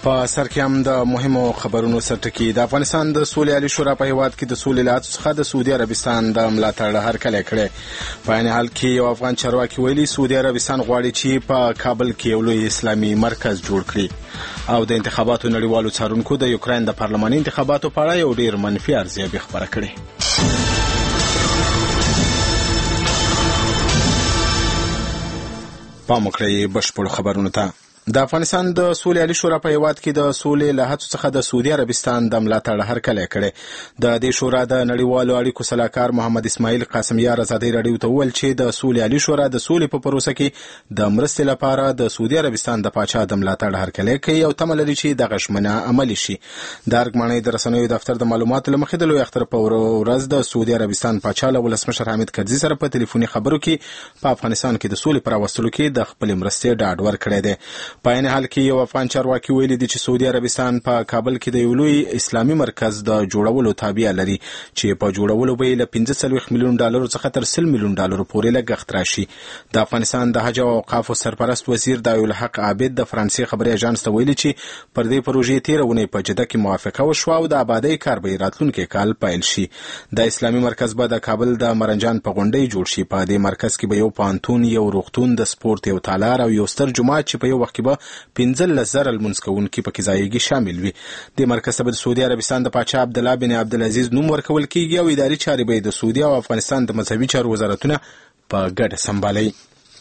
په سر کې هم د مهمو خبرونو سرټکی. د افغانستان د سولې عالی شورا په هیواد کې د سولې له هڅو څخه د سعودي عربستان د ملاتړ هرکلی کړی. په عین حال کې یو افغان چارواکي ویلي سعودي عربستان غواړي چې په کابل کې یو لوی اسلامي مرکز جوړ کړي. او د انتخاباتو نړیوالو څارونکو د یوکراین د پارلماني انتخاباتو په اړه یو ډیر منفي ارزیابي خپره کړې. پام وکړئ بشپړو خبرونو ته. د افغانستان د سولې عالی شورا په هیواد کې د سولې له هڅو څخه د سعودي عربستان د ملاتړ هرکلی کړی. د دې شورا د نړیوالو اړیکو سلاکار محمد اسماعیل قاسمیار ازادي راډیو ته وویل چې د سولې عالی شورا د سولې په پروسه کې د مرستې لپاره د سعودي عربستان د پاچا د ملاتړ هرکلی کوي او تمه لري چې دغه ژمنه عملي شي. د ارګمانۍ د رسنیو دفتر د معلوماتو له مخې د لوی اختر په ورځ د سعودي عربستان پاچا له ولسمشر حامد کرزي سره په ټلیفوني خبرو کې په افغانستان کې د سولې پر راوستلو کې د خپل مرستې ډاډ ورکړی دی. په عین حال کې افغان چارواکي ویلي دي چې سعودي عربستان په کابل کې د یو لوی اسلامي مرکز د جوړولو تابع لري چې په جوړولو به له 45 میلیون ډالر څخه تر 100 میلیون ډالر پورې لګښت راشي. د افغانستان د حج او اوقاف سرپرست وزیر دایالحق عابد د فرانسې خبري اژانس ته ویلي چې پر دې پروژې تیرونه په جده کې موافقه وشوه او د آبادی کار به راتلونکي کال پیل شي. د اسلامي مرکز به د کابل د مرنجان په غونډۍ جوړ شي. په دې مرکز کې به یو پانتون، یو روغتون، د سپورت یو تالار او یو ستر جومات چې په یو وخت کې به 15,000 المنځ کوونکي پکې ځایږي شامل وي. د مرکز ته د سعودي عربستان د پاچا عبدالله بن عبدالعزیز نوم ورکول کیږي او اداري چارې به د سعودي او افغانستان د مذهبي چارو وزارتونه په ګډه سمبالوي.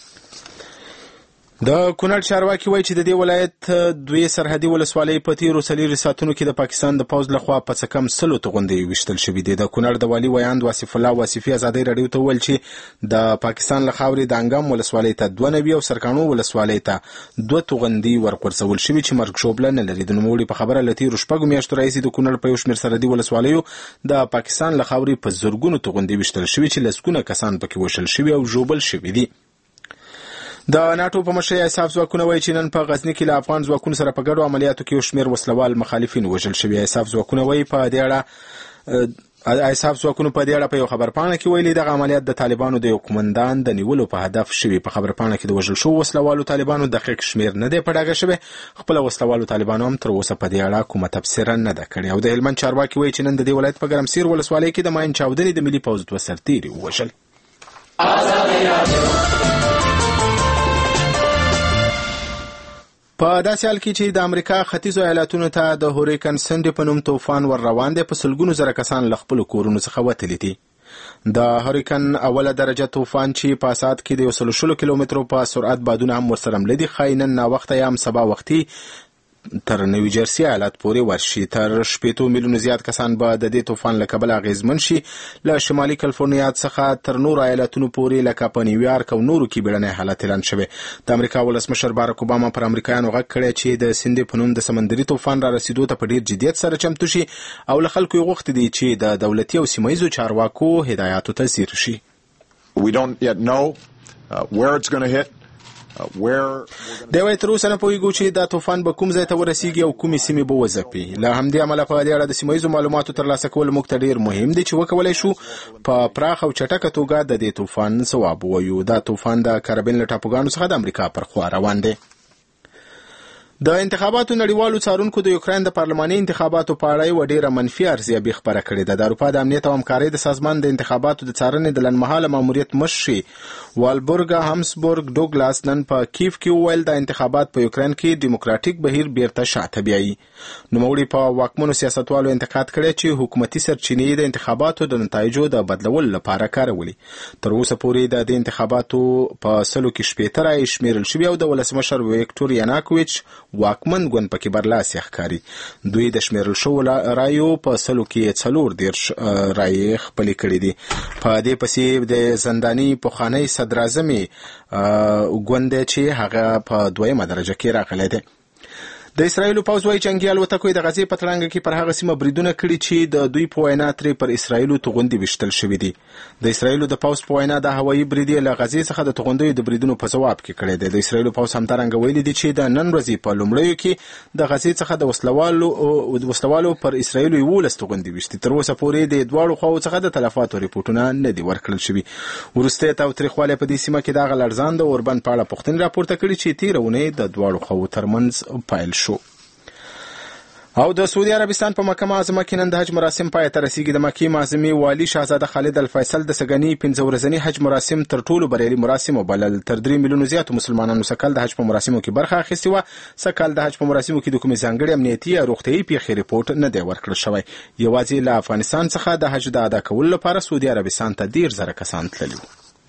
د کونړ چارواکي وایي چې د دې ولایت دوی سرحدي ولسوالۍ په تیرو 4 ساعتونو کې د پاکستان د پوځ لخوا په څه کم 100 توغندۍ ویشتل شوي دي. د کونړ د والي ویاند واصف الله واصفي ازادي راډیو ته وویل چې د پاکستان له خاورې د انګام ولسوالۍ ته 92 او سرکانو ولسوالۍ ته 2 توغندۍ ورغورځول شوي چې مرګ شوبله نه لري. د نوموړي په خبره له تیرو شپږو میاشتو راهیسې د کونړ په یو شمېر سرحدي ولسوالیو د پاکستان له خاورې په زرګونو توغندۍ ویشتل شوي چې لسګونه کسان پکې وشل شوي او ژوبل شوي دي. د ناتو په مشرۍ اساف ځواکونه وایي چې نن په غزني کې له افغان ځواکونو سره په ګډو عملیاتو کې یو شمېر وسلوال مخالفین وژل شوي. اساف ځواکونه وایي په دې اړه په یو خبرپاڼه کې ویلي دغه عملیات د طالبانو د یو قومندان د نیولو په هدف شوي. په خبرپاڼه کې د وژل شوو وسلوالو طالبانو دقیق شمېر نه دی په ډاګه شوی. خپل وسلوالو طالبانو هم تر اوسه په دې اړه کومه تبصره نه ده کړې. او د هلمند چارواکي وایي چې نن د دې ولایت په ګرمسیر ولسوالۍ کې د ماین چاودنې د ملي پوځ 2 سرتیري ووژل. په داسې حال کې چې د امریکا ختیځو ایالاتونو ته د هوریکن سنډي په نوم طوفان ور روان دی، په سلګونو زره کسان له خپلو کورونو څخه وتلي دي. د هوریکن اوله درجه طوفان چې په ساعت کې د 160 کیلومترو په سرعت بادونه هم ورسره مله دي، ښایي نن ناوخته یا هم سبا وختي تر نیو جرسي ایالت پورې ورشي. تر 80 میلیونو زیات کسان به د دې طوفان له کبله اغیزمن شي. له شمالي کالیفورنیا څخه تر نورو ایالتونو پورې لکه په نیویارک او نورو کې بیړنی حالت اعلان شوی. د امریکا ولسمشر باراک اوباما پر امریکایانو غږ کړی چې د سندي په نوم د سمندري طوفان را رسیدو ته په ډیر جدیت سره چمتو شي او له خلکو یې غوښتي دي چې د دولتي او سیمهییزو چارواکو هدایاتو ته ځیر شي. We don't yet know where it's going to hit. د وای تر اوسه نه پوهیږو چې دا طوفان به کوم ځای ته ورسیږي او کومې سیمې به وځپي. له همدې امله په دې اړه د سیمهییزو معلوماتو ترلاسه کول موږ ته ډیر مهم دي چې وکولای شو په پراخ او چټکه توګه د دې طوفان ځواب ووایو. دا طوفان د کارابین له ټاپوګانو څخه د امریکا پر خوا روان دی. د انتخاباتو نړیوالو څارونکو د یوکراین د پارلماني انتخاباتو په اړه یوه ډیره منفي ارزیابي خپره کړې ده. د اروپا د امنیت او همکارۍ د سازمان د انتخاباتو د څارنې د لنډمهاله ماموریت مشر والبورګا همسبورګ ډوګلاس نن په کیف کې وویل د انتخابات په یوکراین کې دیموکراتیک بهیر بیرته شاته بیایي. نوموړي په واکمنو سیاستوالو انتقاد کړی چې حکومتي سرچینې د انتخاباتو د نتایجو د بدلولو لپاره کارولي. تر اوسه پورې د دې انتخاباتو په 100 کې 70 رایې شمیرل شوي او د ولسمشر ویکتور یاناکوویچ واکمن ګوند پکې برلاسي ښکاري. دوی د شمیرل شوو رایو په 100 کې 40 رایې خپلې کړې دي. په دې پسې د زنداني پخوانی صدراعظم ګوند چې هغه په 2مه درجه کې راغلی دی. د اسرایل پوځ وايي جنگي الوتکو د غزې په تړانګه کې پر هغه سیمه بریدونه کړي چې د دوی په وینا ترې پر اسرایل توغندي وشتل شوې دي. د اسرایل د پوځ په وینا د هوایي برید له غزې څخه د توغندیو د بریدونو په جواب کې کړی دی. د اسرایل پوځ همدارنګه ویلي دي چې د نن ورځې په لومړیو کې د غزې څخه د وسلوالو پر اسرایل 11 توغندي وشتي. تر اوسه پورې د دواړو خواو څخه د تلفاتو ریپورتونه نه دي ورکړل شوي. وروسته تاوتریخوالی په دې سیمه کې د غلرزان د اوربن په اړه پوښتنې راپورته کړي چې تیرونه د دواړو خواو ترمنځ پایل شو. او د سعودي عربستان په مکه معظمه کې نن د حج مراسم پای ته رسیدي. د مکې معظمې والی شاهزاده خالد الفیصل د سګنی 15 ورځنی حج مراسم تر ټولو بریالي مراسم وبلل. تر 3 میلیونو زیاتو مسلمانانو سکهال د حج په مراسمو کې برخه اخیستې و. سکهال د حج په مراسمو کې د کومې ځانګړي امنیتي یا روغتیايي پیښې ریپورت نه دی ورکړل شوی. یوازې له افغانستان څخه د حج د ادا کولو لپاره سعودي عربستان ته 10,000 کسان تللي.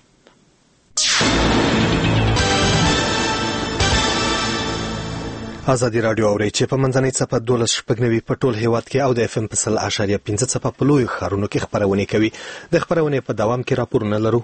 ازادي رادیو اوري چې په منځنۍ څپه 12.9 په ټول هیواد کې او د FM په 100.5 څپه په لوی ښارونو کې خبرونه کوي. د خبرونه په دوام کې راپورونه لرو.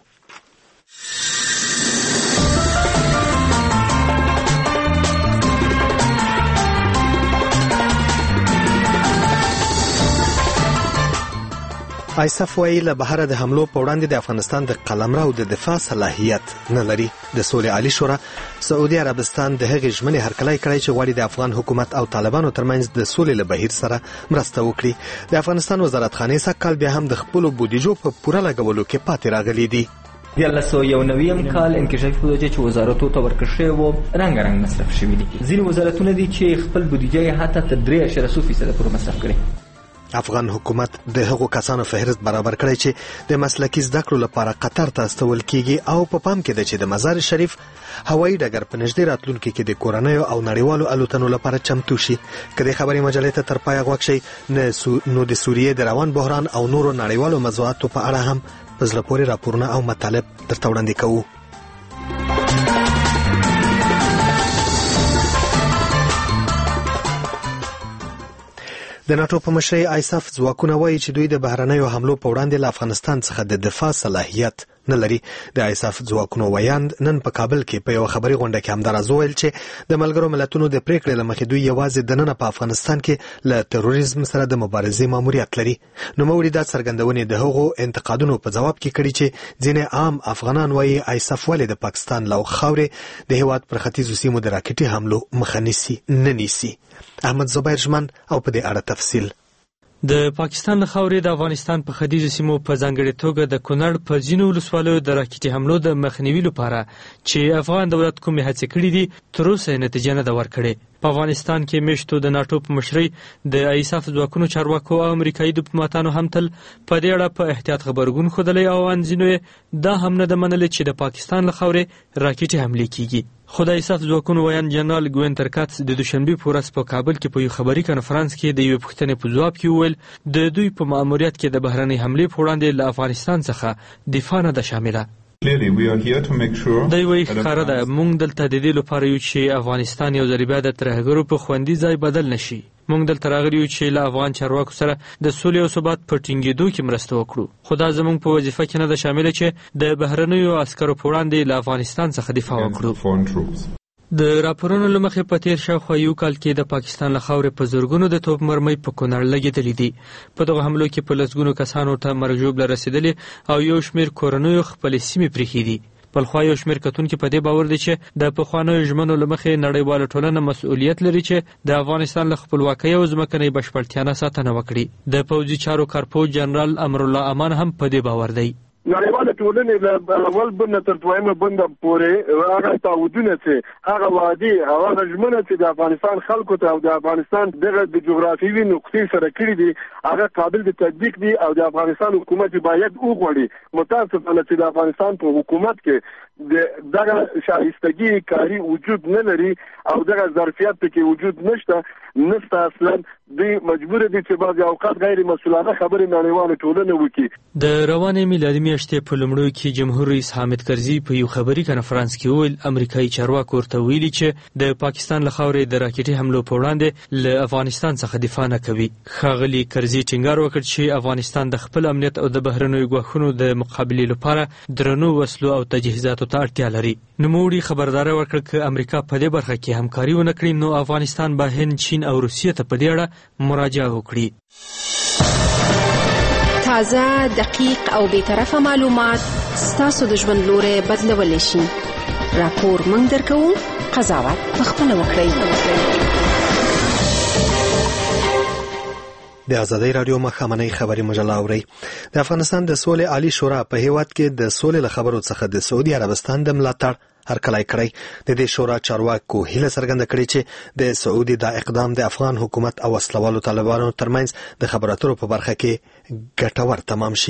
آیساف وایي له بهر د حملو په وړاندې د افغانستان د قلمرو د دفاع صلاحیت نه لري. د سولې عالی شورا سعودي عربستان د هغې ژمنې هرکلی کړی چې غواړي د افغان حکومت او طالبانو ترمنځ د سولې له بهیر سره مرسته وکړي. د افغانستان وزارتخانې سږکال بیا هم د خپلو بودیجو په پوره لګولو کې پاتې راغلي دي. 1991 کال انکشافي بودیجه چې وزارتو ته ورکړل شوې و رنګ مصرف شوي دي. ځینې وزارتونه دي چې خپل بودیجه یې حتی تر 3.3% پورې مصرف کړي. افغان حکومت د هغو کسانو فهرست برابر کړی چې د مسلکي زده کړو لپاره قطر ته استول کیږي او په پام کې ده چې د مزار شریف هوایي ډګر په نږدې راتلونکي کې د کورنیو او نړیوالو الوتنو لپاره چمتو شي. که د خبري مجلې ته تر پایه غوږ شئ نو د سوریې د روان بحران او نورو نړیوالو موضوعاتو په اړه هم په زړه پورې راپورونه او مطالب درته وړاندې کوو. د ناتو په مشرۍ آیساف ځواکونه وایي چې دوی د بهرنیو حملو په وړاندې له افغانستان څخه د دفاع صلاحیت نه لري. د آیساف ځواکونو ویاند نن په کابل کې په یو خبري غونډه کې همداراز وویل چې د ملګرو ملتونو د پریکړې له مخې دوی یوازې دننه په افغانستان کې له تروریزم سره د مبارزې ماموریت لري. نوموړي دا څرګندونې د هغو انتقادونو په ځواب کې کړي چې ځینې عام افغانان وایي آیساف ولې د پاکستان له خاورې د هیواد پر ختیځو سیمو د راکټي حملو مخه نیسي. احمد زبیر ژمن او په دې اړه تفصیل. د پاکستان له خاورې د افغانستان په ختیځو سیمو په ځانګړې توګه د کونړ په ځینو ولسوالیو د راکټي حملو د مخنیوي لپاره چې افغان دولت کومې هڅې کړې دي تر اوسه نتیجه نه ده ورکړې. په افغانستان کې میشتو د ناتو په مشرۍ د آیساف ځواکونو چارواکو او امریکایي ډیپلوماتانو هم تل په دې اړه په احتیاط خبرګون ښودلی او ځینو دا هم نه ده منلې چې د پاکستان له خاورې راکټي حملې کیږي. خو د آیساف ځواکونو ویاند جنرال ګوینتر کاتس د دوشنبې په ورځ په کابل کې په یو خبري کنفرانس کې د یوې پوښتنې په ځواب کې وویل د دوی په ماموریت کې د بهرنۍ حملې په وړاندې له افغانستان څخه دفاع نه ده شامله. دی وایي ښکاره ده موږ دلته د دې لپاره یو چې افغانستان یو ځل بیا د ترهګرو په خوندي ځای بدل نشي. موږ دلته راغلي یو چې له افغان چارواکو سره د سولې او ثبات په ټینګېدو کې مرسته وکړو. خو دا زموږ په وظیفه کې نه ده شامله چې د بهرنیو عسکرو په وړاندې له افغانستان څخه دفاع وکړو. د راپورونو له مخې په تیر شاوخوا یو کال کې د پاکستان له خاورې په زرګونو د توپ مرمۍ په کونړ لګېدلې دي. په دغه حملو کې په لسګونو کسانو ته مرګ ژوبله رسېدلې او یو شمېر کورنیو خپلې سیمې پرېښې دي. بلخوا یو شمېر کتونکي په دې باور دي چې د پخوانیو ژمنو له مخې نړیواله ټولنه مسؤلیت لري چې د افغانستان له خپلواکۍ او ځمکنۍ بشپړتیا نه ساتنه وکړي. د پوځي چارو کارپوه جنرال امرالله امان هم په دې باور دی. نړیواله ټولنې له اول بند تر دویمه بند پورې هغه تعهدونه چې هغه وعدې هغه ژمنه چې د افغانستان خلکو ته او د افغانستان دغه د جغرافیوي نقطې سره کړي دي هغه قابل د تطبیق دي او د افغانستان حکومت باید وغواړي. متاسفانه چې د افغانستان په حکومت کې دغه شایستګي کاری وجود نه لري او دغه ظرفیت کې وجود نشته اصلا دوی مجبور دي چې بعض اوقات غیر مسؤلانه خبرې نړیواله ټولنه وکړي. د روانې میلادي میاشتې په لومړیو کې جمهور رئیس حامد کرزي په یو خبري کنفرانس کې وویل امریکایي چارواکو ورته ویلي چې د پاکستان له خاورې د راکټي حملو په وړاندې له افغانستان څخه دفاع نه کوي. ښاغلي کرزي ټینګار وکړ چې افغانستان د خپل امنیت او د بهرنیو ګواښونو د مقابلې لپاره درنو وسلو او تجهیزاتو ته اړتیا لري. نوموړي خبرداری ورکړ چې امریکا په دې برخه کې همکاري ونه کړي نو افغانستان به هند، چین او روسیې ته په دې اړه مراجعه وکړي. تازه، دقیق او بی‌طرفه معلومات ستاسو د ژوند لوري بدلولی شي. راپور موږ درکوو، قضاوت پخپله وکړئ. د ازادۍ رادیو مخامنۍ خبري مجله اوري. د افغانستان د سولې عالی شورا په هیواد کې د سولې له خبرو څخه د سعودي عربستان د ملاتړ هرکلی کړی. د دې شورا چارواکو هیله څرګنده کړې چې د سعودي دا اقدام د افغان حکومت او وسلوالو طالبانو ترمنځ د خبرو اترو په برخه کې ګټور تمام شي.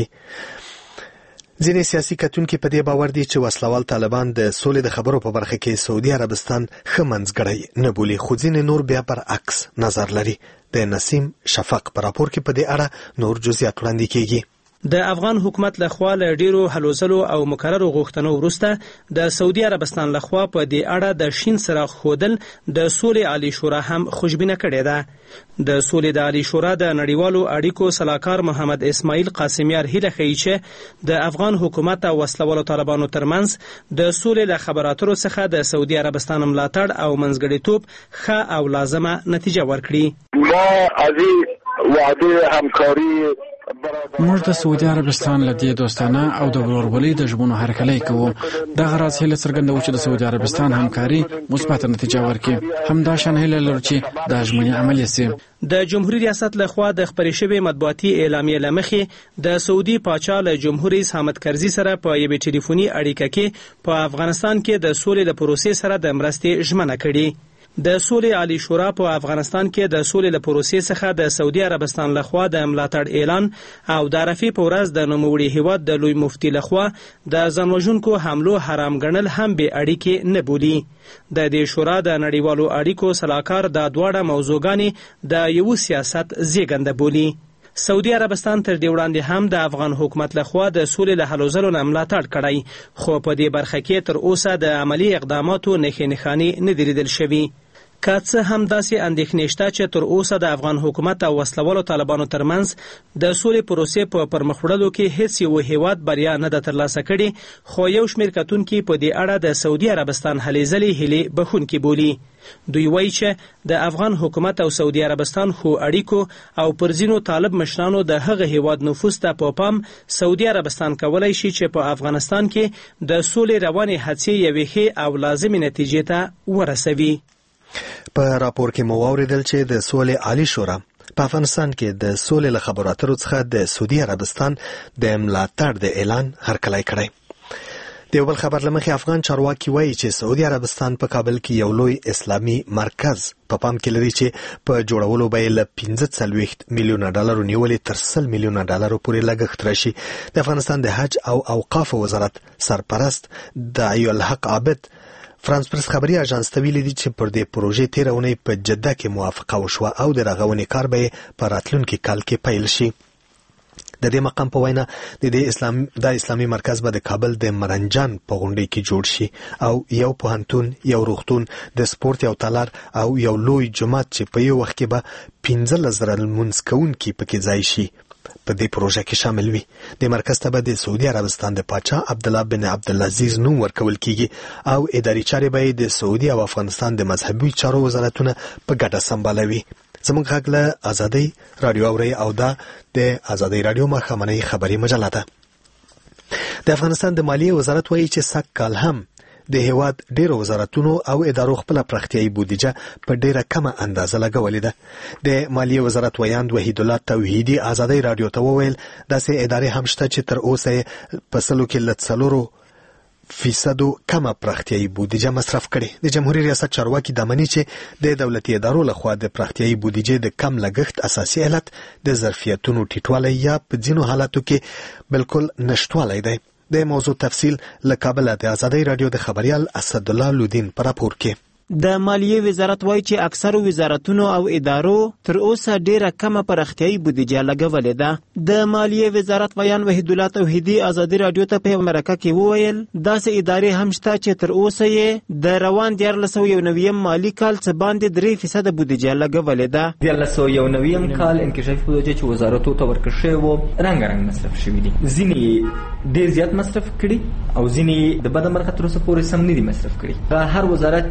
ځینې سیاسي کتونکي په دې باور دي چې وسلوال طالبان د سولې د خبرو په برخه کې سعودي عربستان ښه منځګړی نه بولي، خو ځینې نور بیا برعکس نظر لري. د نسیم شفق په راپور کې په دې اړه نور جزئیات وړاندې کیږي. د افغان حکومت لخوا له ډیرو هلو ځلو او مکررو غوښتنو وروسته د سعودي عربستان لخوا په دې اړه د شین څراغ ښودل د سولې عالی شورا هم خوشبینه کړې ده. د سولې د عالی شورا د نړیوالو اړیکو سلاکار محمد اسماعیل قاسمیار هیله ښیي چې د افغان حکومت او وسلوالو طالبانو ترمنځ د سولې له خبرو اترو څخه د سعودي عربستان ملاتړ او منځګړیتوب ښه او لازمه نتیجه ورکړي. ما از وعده همکاری موږ د سعودي عربستان له دې دوستانه او د ورورولۍ د ژمنو هرکلی کوو. دغه راز هیله څرګندوو چې د سعودي عربستان همکاري مثبته نتیجه ورکړي. همدا شان هیله لرو چې دا ژمنې عملي شي. د جمهوریت ریاست لخوا د خپرې شوې مطبوعاتي اعلامیې له مخې د سعودي پاچا له جمهور رئیس حامد کرزي سره په یوې ټلیفوني اړیکه کې په افغانستان کې د سولې د پروسې سره د مرستې ژمنه کړې. د سولې عالی شورا په افغانستان کې د سولې له پروسې څخه د سعودي عربستان لخوا د ملاتړ اعلان او د عرفې په ورځ د نوموړي هیواد د لوی مفتي لخوا د ځانوژونکو حملو حرام ګڼل هم بې اړیکې نه بولي. د دې شورا د نړیوالو اړیکو سلاکار دا دواړه موضوعګانې د یو سیاست زیږنده بولي. سعودي عربستان تر دې وړاندې هم د افغان حکومت لخوا د سولې له هلو ځلو نه ملاتړ کړی، خو په دې برخه کې تر اوسه د عملی اقداماتو نښې نښانې نه دي لیدل شوي. که څه هم داسې اندېښنې شته چې تر اوسه د افغان حکومت او وسلوالو طالبانو ترمنځ د سولې پروسې په پرمخ وړلو کې هیڅ یو هیواد بریا نه ده ترلاسه کړې، خو یو شمېر کتونکي په دې اړه د سعودي عربستان هلې ځلې هیلې بښونکي بولي. دوی وایي چې د افغان حکومت او سعودي عربستان خو اړیکو او پر ځینو طالب مشرانو د هغه هیواد نفوذ ته په پام سعودي عربستان کولی شي چې په افغانستان کې د سولې روانې هڅې یوې ښې او لازمې نتیجې ته ورسوي. په راپور کې مو واوریدل چې د سولې عالی شورا په افغانستان کې د سولې له خبرو اترو څخه د سعودي عربستان د ملاتړ د اعلان هرکلی کړی. د یو بل خبر له مخې افغان چارواکي وایي چې سعودي عربستان په کابل کې یو لوی اسلامي مرکز په پام کې لري چې په جوړولو به یې له 45 میلیونه ډالرو نیولې تر 100 میلیونه ډالرو پورې لګښت راشي. د افغانستان د حج او اوقافو وزارت سرپرست داعی الحق عابد فرانس پرس خبري اژانس ته ویلي دي چې پر دې پروژې تېره اونۍ په جده کې موافقه وشوه او د رغونې کار به په راتلونکي کال کې پیل شي. د دې مقام په وینا د اسلامي مرکز به د کابل د مرنجان په غونډۍ کې جوړ شي او یو پوهنتون، یو روغتون، د سپورت یو تالار او یو لوی جومات چې په یو وخت کې به 15,000 لمونځ کوونکي پکې ځای شي په دې پروژه کې شامل وي. د مرکز ته به د سعودي عربستان د پاچا عبدالله بن عبدالعزیز نوم ورکول کیږي او اداري چارې به د سعودي او افغانستان د مذهبي چارو وزارتونه په ګډه سمبالوي. زموږ غږ له آزادۍ رادیو اوري او دا د آزادۍ رادیو ماښامنۍ خبري مجله ده. د افغانستان د مالیې وزارت وایي چې سږ کال هم د هیواد ډیرو وزارتونو او ادارو خپل پراختیايي بودیجه په ډیره کمه اندازه لګولې ده. د مالیې وزارت ویاند وحید الله توحیدی آزادۍ رادیو ته وویل داسې ادارې هم شته چې تر اوسه په سلو کې له 4% کمه پراختیايي بودیجه مصرف کړي. د جمهوریت ریاست چارواکي د مني چې د دولتي ادارو لخوا د پراختیايي بودیجې د کم لګښت اساسي علت د ظرفیتونو ټیټوالی یا په ځینو حالاتو کې بالکل نشټوالی دی. د موضوع تفصیل له کابل د آزادۍ رادیو د خبريال اسدالله لودین پر راپور کې. د مالیې وزارت وایي چې اکثرو وزارتونو او ادارو تر اوسه ډیره کمه پراختیايي بودیجه لګولې ده. د مالیې وزارت ویان وحید الله توحیدی آزادۍ رادیو ته په مرکه کې وویل داسې ادارې هم شته چې تر اوسه یې د روان 2019 مالی کال څخه باندې 3% بودیجه لګولې ده. 2019 کال انکشافي بودیجه چې وزارتو ته ورکړل شوې و رنګ مصرف شوې دي. ځینې ډېر زیات مصرف کړي او ځینې د بده مرغه تر اوسه پورې سم نه دي مصرف کړي. هر وزارت چې کم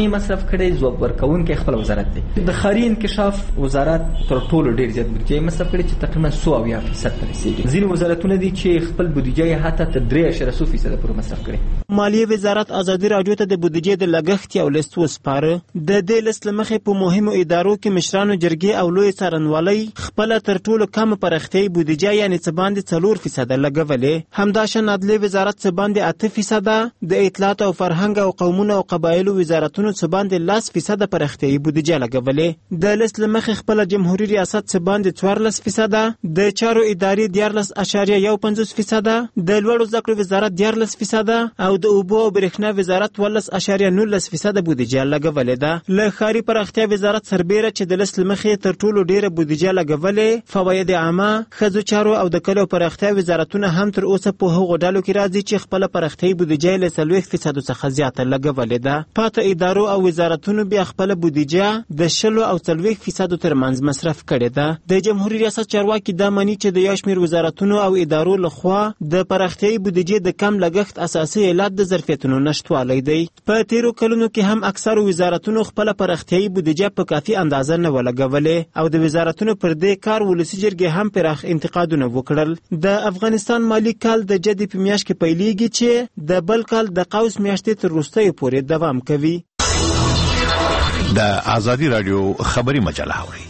هغه مصرف کړي ځواب ورکوونکی خپل وزارت دی. د ښاري انکشاف وزارت تر ټولو ډیر زیات بودیجه مصرف کړي چې تقریبا 100% ته رسیدي. ځینې وزارتونه دي چې خپل بودیجه یې حتی تر 3.0% پورې مصرف کړي. مالیې وزارت ازادي راډیو ته د بودیجې د لګښت یو لیست وسپاره. د دې لیست مخې په مهمو ادارو کې مشرانو جرګې او لوی څارنوالۍ خپل تر ټولو کم پرختیايي بودیجه یعنی څه باندې 4% لګولې. همداشان عدلیې وزارت څه باندې 8%، د اطلاعات او فرهنګ او قومونو او قبایلو وزارتونو څه باندې 10% پرختیايي بودیجه لګولې. د لیست مخې خپل جمهوریت ریاست څه باندې 14%، د چارو ادارې 14.15%، د لوړو زده کړو وزارت 14% او د اوبو او برېښنا وزارت 12.19% بودیجه لګولې ده. له ښاري پراختیا وزارت سربیره چې د لیست مخې تر ټولو ډیره بودیجه لګولې، فواید عامه، ښځو چارو او د کلیو پراختیا وزارتونه هم تر اوسه په هغو ډلو کې راځي چې خپل پراختیايي بودیجه له 40% څخه زیاته لګولې ده. پاته ادارو او وزارتونو بیا خپل بودیجه د 20 او 40% ترمنځ مصرف کړې ده. د جمهوریت ریاست چارواکي دا مانی چې د یو شمېر وزارتونو او ادارو لخوا د پراختیايي بودیجې د کم لګښت اساسي علت د ظرفیتونو نشټوالی دی. په تیرو کلونو کې هم اکثر وزارتونو خپل پراختیايي بودیجه په کافي اندازه نه ولګولې او د وزارتونو پر دې کار ولسی جرګې هم پراخ انتقادونه وکړل. د افغانستان مالی کال د جدي په میاشت کې پیلېږي چې د بل کال د قوس میاشتې تر وروستیو پورې دوام کوي. د ازادي راډیو خبري مجله اوري.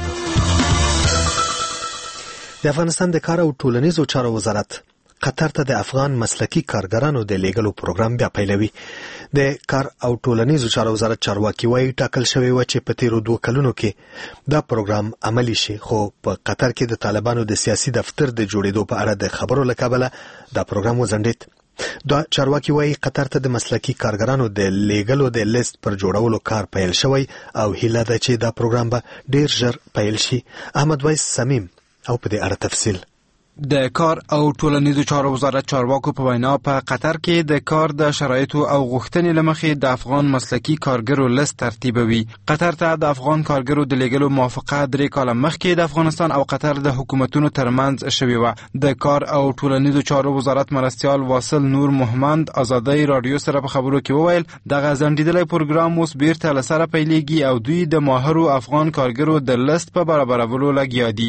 د افغانستان د کار او ټولنیزو چارو وزارت قطر ته د افغان مسلکی کارګرانو د لیږلو پروګرام بیا پیلوي. د کار او ټولنیزو چارو وزارت چارواکي وايي ټاکل شوی و چې په تیرو 2 کلونو کې دا پروګرام عملی شي، خو په قطر کې د طالبانو د سیاسي دفتر د جوړېدو په اړه د خبرو له کبله دا پروګرام وځنډید. دا چارواکي وايي قطر ته د مسلکی کارګرانو د لیږلو د لیست پر جوړولو کار پیل شوی او هیله ده چې دا پروګرام به ډیر ژر پیل شي. احمد وایس سمیم او په دې اړه تفصیل. د کار او ټولنیزو چارو وزارت چارواکو په وینا په قطر کې د کار د شرایطو او غوښتنې لمخې د افغان مسلکی کارګرو لیست ترتیبوي. قطر ته د افغان کارګرو د لیږلو موافقه 3 کال مخکې د افغانستان او قطر د حکومتونو ترمنځ شوې و. د کار او ټولنیزو چارو وزارت مرستیال واصل نور محمد ازادي رادیو سره په خبرو کې وویل دغه ځنډیدلی پروګرام اوس بیرته له سره پیلېږي او دوی د ماهرو افغان کارګرو د لیست په برابرولو لګیا دي.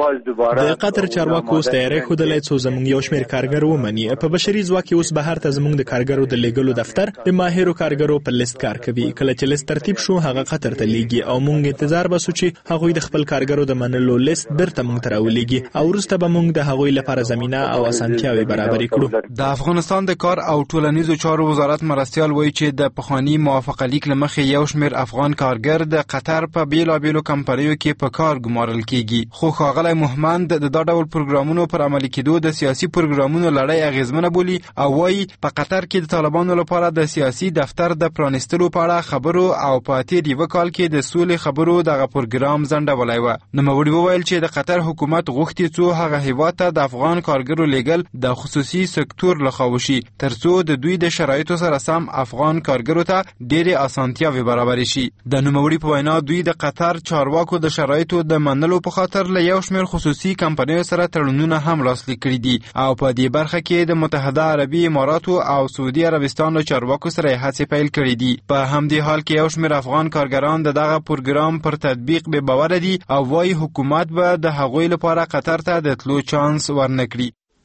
د قطر چارواکو تیاری خودلای څو زموږ یو شمېر کارګر ومني. په بشري ځواک کې اوس بهر ته زموږ د کارګرو د لیږلو دفتر د ماهرو کارګرو په لیست کار کوي. کله چې لیست ترتیب شو هغه قطر ته لیږي او موږ انتظار بسو چې هغوی د خپل کارګرو د منلو لیست بیرته موږ ته راولېږي او وروسته به موږ د هغوی لپاره زمینه او اسانتیاوې برابرې کړو. د افغانستان د کار او ټولنیزو چارو وزارت مرستیال وایي چې د پخوانی موافقه لیک له مخې یو شمېر افغان کارګر د قطر په بیلابیلو کمپنیو کې په کار ګمارل کیږي. خو ښاغلی محمد د دا ډول پروګرامونو پر عملي کېدو د سیاسي پروګرامونو لړۍ اغیزمنه بولي او وایي په قطر کې د طالبانو لپاره د سیاسي دفتر د پرانیستلو په اړه خبرو او په تیر یو کال کې د سولې خبرو دغه پروګرام ځنډولی و. نوموړي وویل چې د قطر حکومت غوښتي څو هغه هیواد ته د افغان کارګرو لیږل د خصوصي سکتور لخوا وشي ترڅو د دوی د شرایطو سره سم افغان کارګرو ته ډېرې اسانتیاوې برابرې شي. د نوموړي په وینا دوی د قطر چارواکو د شرایطو د منلو په خاطر له یو شمېر خصوصي کمپنیو سره تړونونه هم لاسلیک کړي دي او په دې برخه کې د متحده عربي اماراتو او سعودي عربستان له چارواکو سره هڅې پیل کړي دي. په همدې حال کې یو شمېر افغان کارګران دغه پروګرام پر تطبیق به باور دي او وايي حکومت به د هغوی لپاره قطر ته د تلو چانس ورنکړي.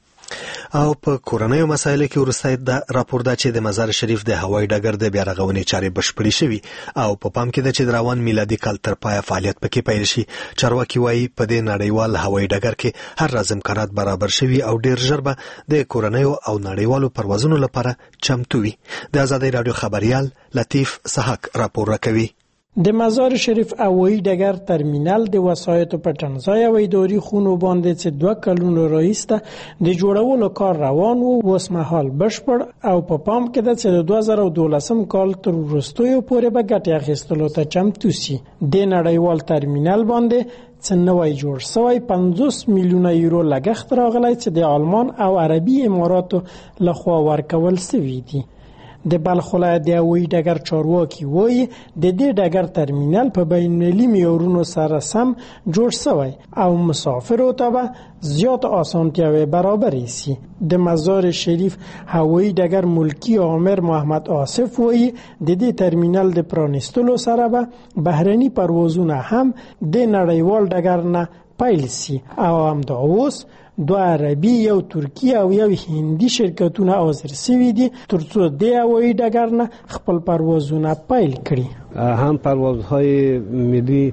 او په کورنیو مسایلو کې ورسته د راپور دا چې د مزار شریف د هوایي ډګر د بیا رغونې چارې بشپړې شوي او په پام کې ده چې د روان میلادي کال تر پایه فعالیت پکې پیل شي. چارواکي وایي په دې نړیوال هوایي ډګر کې هر راز امکانات برابر شوي او ډیر ژر به د کورنیو او نړیوالو پروازونو لپاره چمتو وي. د ازادي راډیو خبريال لطیف سحق راپور راکوي. د مزار شریف هوایي ډګر ترمینل د وسایطو په تنظیم او اداري خونو باندې چې 2 کلونو راهیسته د جوړولو کار روان وو اوس مهال بشپړ او په پام کې ده چې د 2012 کال تر وروستیو پورې به ګټه اخیستلو ته چمتو شي. د نړیوال ترمینل باندې چې نوی جوړ شوی 50 میلیونه یورو لګښت راغلی چې د آلمان او عربي اماراتو لخوا ورکول شوی دی. د بلخ ولایت د هوایي ډګر چارواکي وایي د دې ډګر ترمینل په بین‌المللي معیارونو سره سم جوړ شوی او مسافرو ته به زیات آسانتیاوې برابرې سي. د مزار شریف هوایي ډګر ملکی عامر محمد آصف وایي د دې ترمینل د پرانیستلو سره به بهرني پروازونه هم د نړیوال ډګر نه پیل سي او همدا اوس دو عربي یو ترکی او یو هندي شرکتونه حاضر شوي دي ترڅو د هوایي ډګر نه خپل پروازونه پیل کړي. هم پروازهای ملی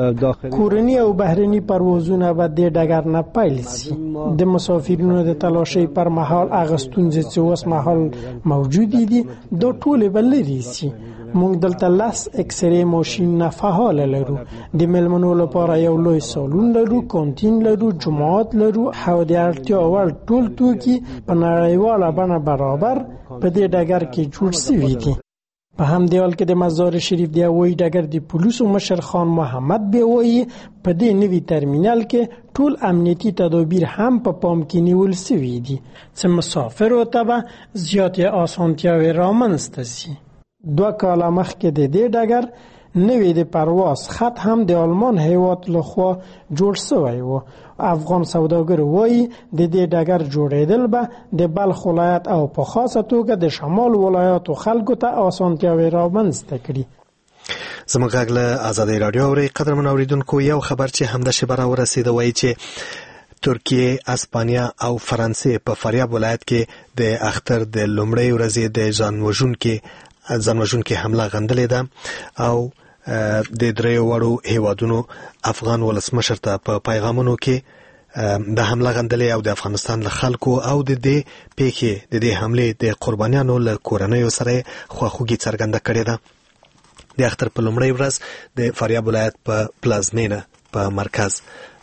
کورنی او بهرني پروازونه به د ډګر نه پیل سي. د مسافرینو د تلاشي پر مهال اغستونځ چې اوس مهال موجود دي د ټوله بلري سي. موږ دلته لاس اکسرې ماشین فعال لرو. د ملمنو لپاره یو لوی سالون لرو، کانتین لرو، جماعت لرو او د اړتیا وړ ټول توکي په نړیواله بڼه برابر په دې ډګر کې جوړ شوي دي. په همدې حال کې د مزار شریف د هوایي ډګر د پولیسو مشر خان محمد بیوایي په دې نوي ترمینل کې ټول امنیتي تدابیر هم په پام کې نیول شوي دي چې مسافرو ته به زیاتې اسانتیاوې رامنځته شي. 2 کاله مخکې د دې ډګر نوی د پرواز خط هم د آلمان هیواد لخوا جوړ شوی و. افغان سوداګر وایي د دې ډګر جوړېدل به د بلخ ولایت او په خاصه توګه د شمال ولایاتو خلکو ته اسانتیاوې رامنځته کړي. زموږ غږ له ازادۍ راډیو اورئ. قدرمن اوریدونکو، یو خبر چې همدا شیبه راورسېده وایي چې ترکیه، اسپانیا او فرانسې په فاریاب ولایت کې د اختر د لومړۍ ورځې د ځانوژونکې حمله غندلې ده او د دریو وړو هیوادونو افغان ولسمشر ته په پیغامونو کې د حمله غندلې او د افغانستان له خلکو او د دې پیښې د دې حملې د قربانیانو له کورنیو سره خواخوږي څرګنده کړې ده. د اختر په لومړۍ ورځ د فاریاب ولایت په پلازمینه په مرکز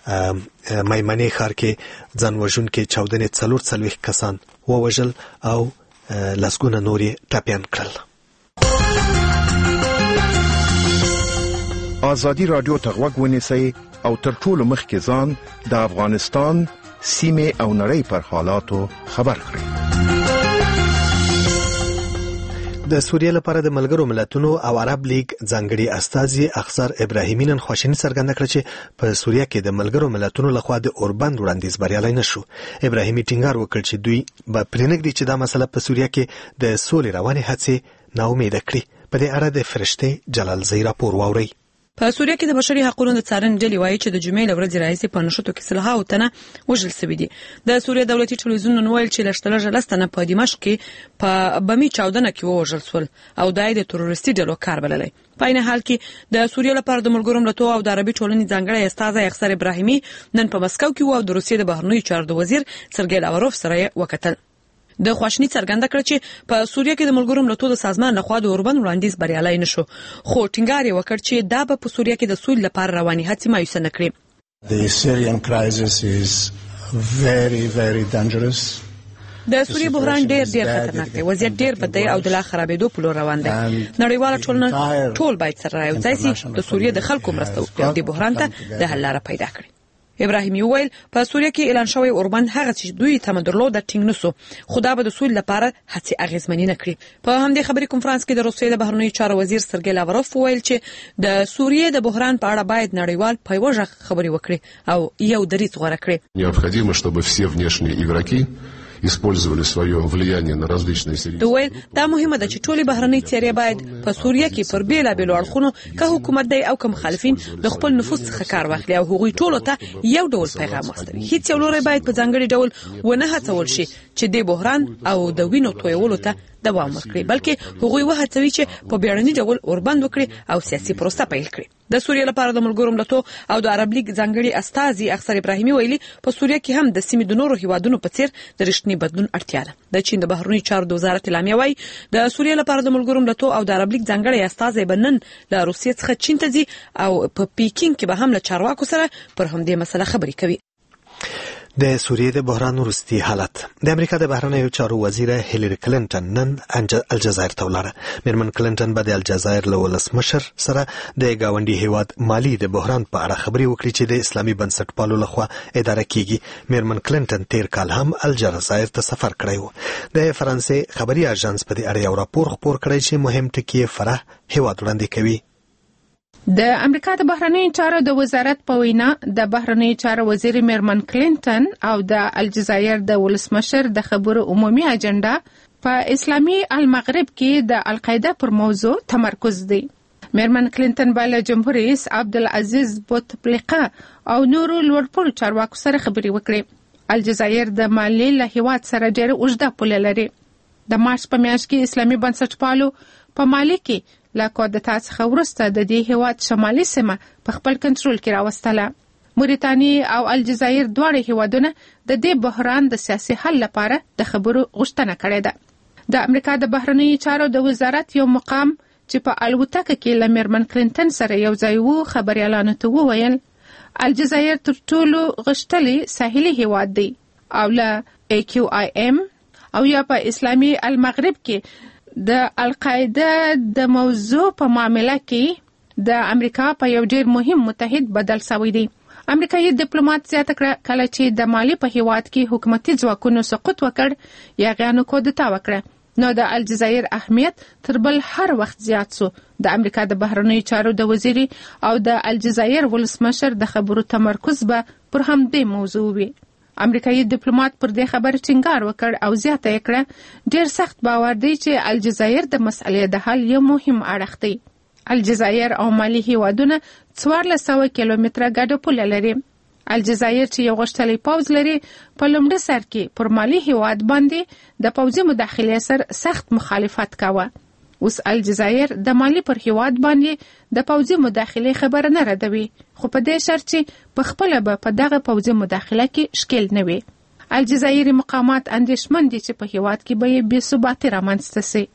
میمنې ښار کې ځانوژونکې چاودنې 44 کسان ووژل او لسګونه نور یې ټپیان کړل. آزادی رادیو ته غوږ ونیسئ او تر ټولو مخکې ځان د افغانستان سیمې او نړۍ پر حالاتو خبر کړئ. د سوریه لپاره د ملګرو ملتونو او عرب لیگ ځانګړي استازي اخسر ابراهیمی نن خواشیني څرګنده کړه چې په سوریه کې د ملګرو ملتونو لخوا د اوربند وړاندیز بریالی نشو. ابراهیمی ټینګار وکړ چې دوی به پرېنږدي چې دا مسله په سوریه کې د سولې روانې هڅې ناامیده کړي. په دې اړه د فرشته جلالزی راپور واورئ. په سوریه کې د بشري حقوقو د څارنې ډلې وایي چې د جمعې له ورځې راهیسې په نښتو کې 30 تنه وژل شوي دي. د سوریه دولتي ټلویزیون نن ویل چې لږترلږه 10 تنه په دمشق کې په بمي چاودنه کې ووژل شول او دا د تروریستي ډلو کار بللی. په عین حال کې د سوریه لپاره د ملګرو ملتونو او د عربي ټولنې ځانګړی استازی اخسر ابراهیمی نن په مسکو کې و او د روسیې د بهرنیو چارو وزیر سرګی لاوروف سره وکتل. د خواشنی څرګنده کړ چې په سوریه کې د ملګرو ملتونو د سازمان لخوا د اوربند وړاندیز بریالی نشو، خو ټینګار یې وکړ چې دا به په سوریه کې د سولې لپاره رواني هڅې مایوسه نه کړي. The Syrian crisis is very very dangerous. د سوریه بحران ډېر خطرناک دی. وضعیت ډېر بد دی او د لا خرابېدو په لور روان دی. نړیواله ټولنه ټول باید سره راوځي چې د سوریه د خلکو مرسته وکړي او د بحران ته د حل لاره پیدا کړي. ابراهیمی ویل په سوریه کې اعلان شوی اوربند هغه چې دوی تم درلود ټینګ نسو، خدا به د سولې لپاره هڅې اغیزمنې نه کړي. په همدې خبري کنفرانس کې د روسیې د بهرنیو چارو وزیر سرګی لاوروف ویل چې د سوریې د بحران په اړه باید نړیوال پیوژه خبري وکړي او یو دریځ غوړه کړي. Необходимо, чтобы все внешние игроки использовали свое влияние на различные сирийские. دا مهمه ده چې ټولي بهرنۍ څېرې باید په سوریه کې پر بیلابېلو اړخونو که حکومت دی او که مخالفین د خپل نفوذ څخه کار واخلي او هغوی ټولو ته یو ډول پیغام واستوي. هیڅ یو لوری باید په ځانګړي ډول ونه هڅول شي چې د بحران او د وینو تویولو ته دوام ورکړي، بلکې هغوی وهڅوي چې په بیړني ډول اوربند وکړي او سیاسي پروسه پیل کړي. د سوریه لپاره د ملګرو ملتونو او د عرب لیگ ځانګړي استازي اخسر ابراهیمی ویلي په سوریه کې هم د سیمې د نورو هیوادونو په څیر د رښتینی بدلون اړتیا ده. د چین د بهرنیو چارو وزارت اعلامیه وايي د سوریه لپاره د ملګرو ملتونو او د عرب لیگ ځانګړي استازي بنن له روسیې څخه چین ته ځي او په پیکینګ کې به هم له چارواکو سره پر همدې مسله خبرې کوي. د سوریې د بحران وروستي حالت. د امریکا د بهرنیو چارو وزیر هیلری کلینټن نن الجزایر ته ولاړه. میرمن کلینټن به د الجزایر له ولسمشر سره د ګاونډي هیواد مالی د بحران په اړه خبرې وکړي چې د اسلامي بنسټپالو لخوا اداره کیږي. میرمن کلینټن تیر کال هم الجزایر ته سفر کړی و. د فرانسې خبري اژانس په دې اړه یو راپور خپور کړی چې مهم ټکي فرح هیواد وړاندې کوي. د امریکا د بهرنیو چارو د وزارت په وینا د بهرنیو چارو وزیر میرمن کلینټن او د الجزایر د ولسمشر د خبرو عمومي اجنډا په اسلامي المغرب کې د القاعده پر موضوع تمرکز دی. میرمن کلینټن بل جمهور رئیس عبدالعزیز بوتفلیقه او نورو لوړپوړو چارواکو سره خبرې وکړې. الجزایر د مالی له هیواد سره ډېره اوږده پوله لري. د مارچ په میاشت کې اسلامي بنسټپالو په مالی کې له کودتا څخه وروسته د دې هیواد شمالي سیمه په خپل کنټرول کې راوستله. موریتانیا او الجزایر دواړه هیوادونه د دې بحران د سیاسي حل لپاره د خبرو غوښتنه کړې ده. د امریکا د بهرنیو چارو د وزارت یو مقام چې په الوتکه کې له میرمن کلینټن سره یو ځای وو خبريالانو ته وویل الجزایر تر ټولو غښتلي ساحلي هیواد دی او له AQIM او یا په اسلامي المغرب کې د القاعده د موضوع په معاملې کې د امریکا په یو ډیر مهم متحد بدل شوی دی. امریکایي ډیپلوماټ زیاته کړه کله چې د مالی په هیواد کې حکومتي ځواکونو سقوط وکړ یا غانو کودتا وکړه نو د الجزایر اهمیت تر بل هر وخت زیات شو. د امریکا د بهرنیو چارو د وزیر او د الجزایر ولسمشر د خبرو تمرکز به پر همدې موضوع وي. امریکایي ډیپلوماټ پر دې خبر ټینګار وکړ او زیاته یې کړه ډیر سخت باور دی چې الجزایر د مسئلې د حل یو مهم اړخ دی. الجزایر او مالی هیوادونه 1400 کیلومتره ګډه پوله لري. الجزایر چې یو غښتلی پوځ لري په لومړي سر کې پر مالی هیواد باندې د پوځي مداخلې سره سخت مخالفت کاوه. اوس الجزایر د مالی پر هیواد باندې د پوځي مداخلې خبره نه ردوي خو په دې شرط چې په خپل به په دغه پوځي مداخله کې شکل نه وي. الجزایري مقامات اندېښمن دي چې په هیواد کې به بې ثباتي رامنځته شي.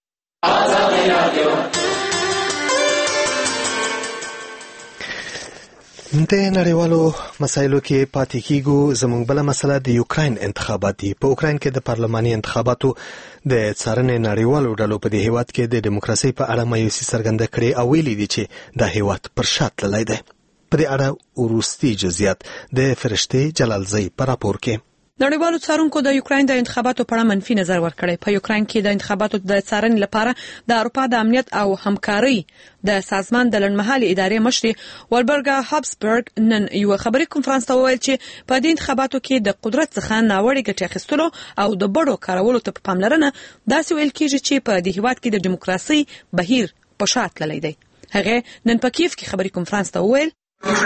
د نړیوالو مسایلو کې پاتې کیږو. زموږ بله مسله د یوکراین انتخابات دي. په یوکراین کې د پارلماني انتخاباتو د څارنې نړیوالو ډلو په دې هیواد کې د دیموکراسي په اړه مایوسي څرګنده کړې او ویلي دي چې دا هیواد پر شا تللی دی. په دې اړه وروستي جزئیات د فرشتې جلالزی په راپور کې. نړیوالو څارونکو د یوکراین د انتخاباتو په اړه منفي نظر ورکړی. په یوکراین کې د انتخاباتو د څارنې لپاره د اروپا د امنیت او همکارۍ د سازمان د لنډمهالې ادارې مشر ولبرګا هابسبرګ نن یو خبري کنفرانس ته وویل چې په دې انتخاباتو کې د قدرت څخه ناوړه ګټه اخیستلو او د بډو کارولو ته پاملرنه داسې ویل کېږي چې په دې هیواد کې د دیموکراسي بهیر په شا تللی دی. هغه نن په کیف کې خبري کنفرانس ته وویل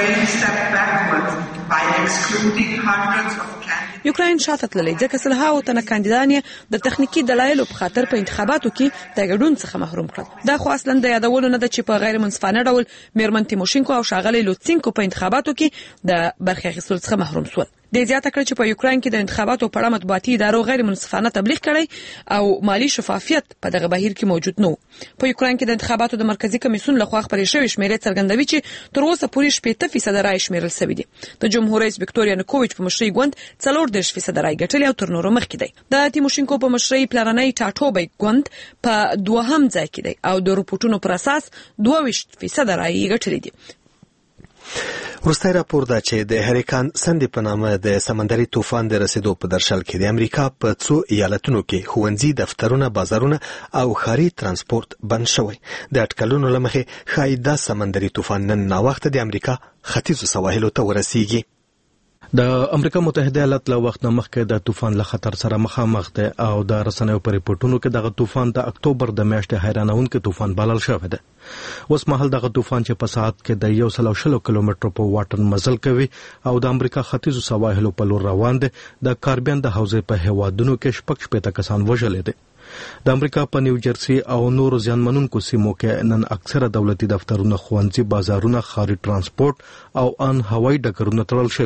یوکراین شاته تللی ځکه سلهاوو تنه کاندیدان د تخنیکی دلایلو په خاطر په انتخاباتو کې د ګډون څخه محروم کړل. دا خو اصلا د یادولو نه ده چې په غیر منصفانه ډول میرمن تیموشینکو او ښاغلی لوتسینکو په انتخاباتو کې د برخې اخیستلو څخه محروم شول. د زیاته کړ چې په یوکراین کې د انتخاباتو په اړه مطبوعاتي ادارو غیر منصفانه تبلیغ کړی او مالی شفافیت په دغه بهیر کې موجود نه و. په یوکراین کې د انتخاباتو د مرکزی کمیسیون لخوا خبرې شوې شمیرې څرګندوي چې تر اوسه پورې 70% رای شمیرل شوی دي. د جمهور رئیس وکټوریا نکوویچ په مشرۍ ګوند 40% رای ګټلې او تر نورو مخکې دی. د تیموشینکو په مشرۍ پلاننۍ ټاټوبی ګوند په دوهم ځای کې دی او د رپورټونو پر اساس 22% رای ګټلې دي. وروستی راپور دا چې د هریکان سندي په نامه د سمندري طوفان د رسیدو په درشل کې د امریکا په څو ایالتونو کې ښوونځي، دفترونه، بازارونه او ښاري ترانسپورت بند شوی. د اټکلونو له مخې ښایي دا سمندري طوفان نن ناوخته د امریکا ختیځو سواحلو ته ورسیږي. د امریکا متحده ایالات له وخت نه مخکې د طوفان له خطر سره مخامخ دی او د رسنیو په ریپورتونو کې دغه طوفان د اکتوبر د میاشتې حیرانونکي طوفان بلل شوی دی. اوس مهال دغه طوفان چې په ساعت کې د 160 کیلومتر په واټن مزل کوي او د امریکا ختیځو سواحلو په لور روان دی، د کاربین د حوزې په هیوادونو کې 60 کسان وژلي دي. د امریکا په نیو جرسي او نورو زیانمنونکو سیمو کې نن اکثره دولتي دفترونه، ښوونځي، بازارونه، ښاري ترانسپورت او ان هوایي ډګرونه تړل شوي دي.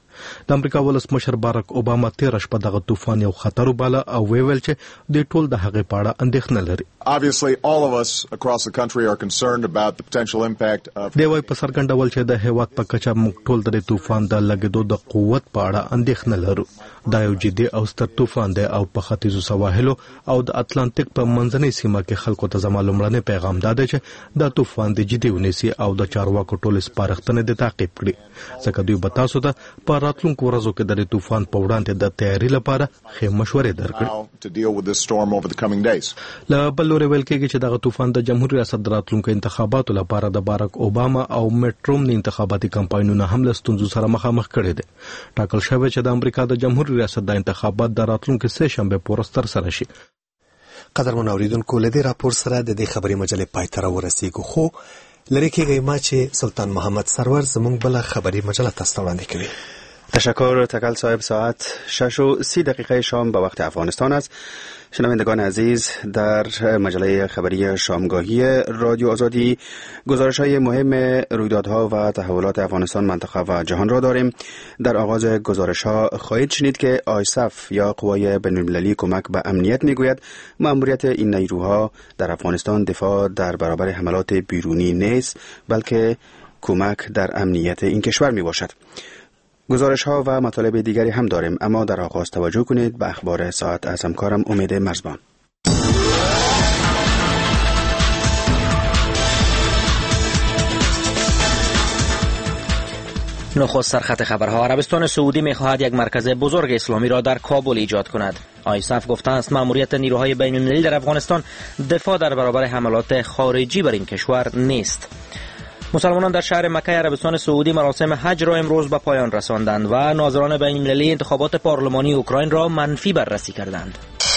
د امریکا ولسمشر باراک اوباما تیر شپه دغه طوفان یو خطر وباله او ویل چې د ټول د هغې په اړه اندېښنه لري. Obviously, all of us across the country are concerned about the potential impact of. دی وايي په څرګند ډول چې د هیواد په کچه موږ ټول د طوفان د لګېدو د قوت په اړه اندېښنه لرو. دا یو جدي او ستر طوفان دی او په ختیځو سواحلو او د اتلانتیک په منځنۍ سیمه کې خلکو ته زما لومړنی پیغام دا دی چې دا طوفان د جدي ونیسي او د چارواکو ټول سپارښتنې د تعقیب کړي ځکه دوی به تاسو ته په راتلونکو ورځو کې د طوفان په وړاندې د تیاری لپاره ښې مشورې درکړي. له بل لوري ویل کېږي چې دغه طوفان د جمهوریت ریاست د راتلونکو انتخاباتو لپاره د باراک اوباما او میټ رومني انتخاباتي کمپاینونه هم له ستونزو سره مخامخ کړي دي. ټاکل شوی چې د امریکا د جمهوریت ریاست د انتخابات د راتلونکو سه شنبه پورې ترسره شي. قدرمن اوریدونکو له دې راپور سره د دې خبري مجلې پای ته ورسېږو خو لری کېږي ما چې سلطان محمد سرور زموږ بل خبري مجله تاسو وړاندې کوي. تشکر تکل صاحب. ساعت 6:30 شام به وقت افغانستان است. شنوندگان عزیز، در مجله خبری شامگاهی رادیو آزادی گزارش‌های مهم رویدادها و تحولات افغانستان، منطقه و جهان را داریم. در آغاز گزارش‌ها خواهید شنید که آیساف یا قوای بین‌المللی کمک به امنیت میگوید مأموریت این نیروها در افغانستان دفاع در برابر حملات بیرونی نیست، بلکه کمک در امنیت این کشور میباشد. گزارش ها و مطالب دیگری هم داریم، اما در آغاز توجه کنید به اخبار ساعت از همکارم امید مرزبان. نخست سرخط خبرها. عربستان سعودی می‌خواهد یک مرکز بزرگ اسلامی را در کابل ایجاد کند. آیساف گفته است مأموریت نیروهای بین‌المللی در افغانستان دفاع در برابر حملات خارجی بر این کشور نیست. مسلمانان در شهر مکه عربستان سعودی مراسم حج را امروز به پایان رساندند و ناظران بین‌المللی انتخابات پارلمانی اوکراین را منفی بررسی کردند.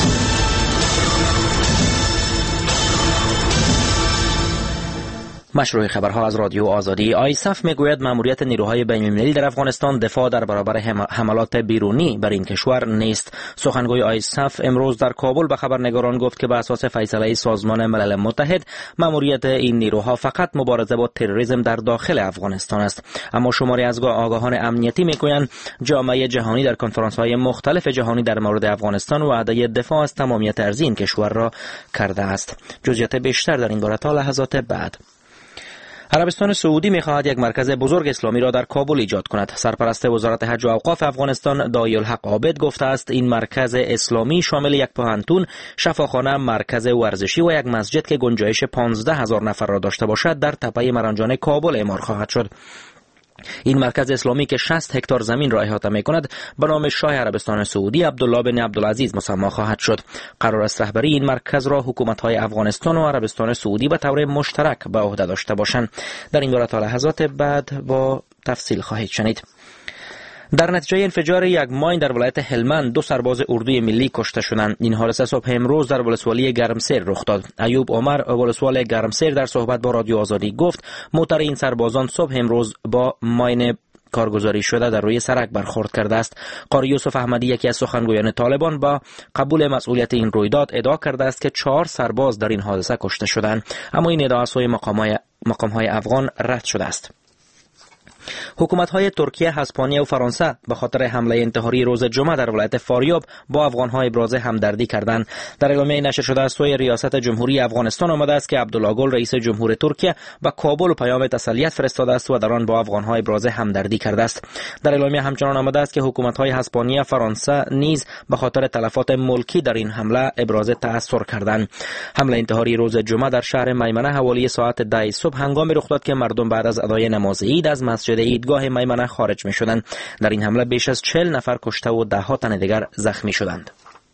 مشروع خبرها از رادیو آزادی. آیساف میگوید مأموریت نیروهای بین‌المللی در افغانستان دفاع در برابر حملات بیرونی بر این کشور نیست. سخنگوی آیساف امروز در کابل به خبرنگاران گفت که به اساس فیصله سازمان ملل متحد مأموریت این نیروها فقط مبارزه با تروریسم در داخل افغانستان است. اما شماری از آگاهان امنیتی میگویند جامعه جهانی در کنفرانس‌های مختلف جهانی در مورد افغانستان وعده دفاع از تمامیت ارضی این کشور را کرده است. جزئیات بیشتر در این باره تا لحظات بعد. عربستان سعودی می‌خواهد یک مرکز بزرگ اسلامی را در کابل ایجاد کند. سرپرست وزارت حج و اوقاف افغانستان دایالحق عابد گفته است این مرکز اسلامی شامل یک پوهنتون، شفاخانه، مرکز ورزشی و یک مسجد که گنجایش 15,000 نفر را داشته باشد در تپه مرنجان کابل اعمار خواهد شد. این مرکز اسلامی که 60 هکتار زمین را احاطه می‌کند به نام شاه عربستان سعودی عبدالله بن عبدالعزیز مسما خواهد شد. قرار است رهبری این مرکز را حکومت‌های افغانستان و عربستان سعودی به طور مشترک به عهده داشته باشند. در این باره تا لحظات بعد با تفصیل خواهید شنید. در نتیجه انفجار یک ماین در ولایت هلمند 2 سرباز اردوی ملی کشته شدند. این حادثه صبح امروز در ولسوالی گرمسیر رخ داد. ایوب عمر ولسوال گرمسیر در صحبت با رادیو آزادی گفت موتور این سربازان صبح امروز با ماین کارگزاری شده در روی سرک برخورد کرده است. قاری یوسف احمدی یکی از سخنگویان طالبان با قبول مسئولیت این رویداد ادعا کرده است که 4 سرباز در این حادثه کشته شدند، اما این ادعا از سوی مقام‌های افغان رد شده است. حکومت‌های ترکیه، اسپانیا و فرانسه به خاطر حمله انتحاری روز جمعه در ولایت فاریاب با افغان‌ها ابراز همدردی کردند. در اعلامیه نشر شده از سوی ریاست جمهوری افغانستان آمده است که عبدالله گل رئیس جمهور ترکیه به کابل پیام تسلیت فرستاده است و در آن با افغان‌ها ابراز همدردی کرده است. در اعلامیه همچنان آمده است که حکومت‌های اسپانیا، فرانسه نیز به خاطر تلفات ملکی در این حمله ابراز تأثیر کردند. حمله انتحاری روز جمعه در شهر میمنه حوالی ساعت 10 صبح هنگامی رخ داد که مردم بعد از ادای نماز عید از مسجد عیدگاه میمنه خارج می شدند. در این حمله بیش از 40 نفر کشته و 10 تن دیگر زخمی شدند.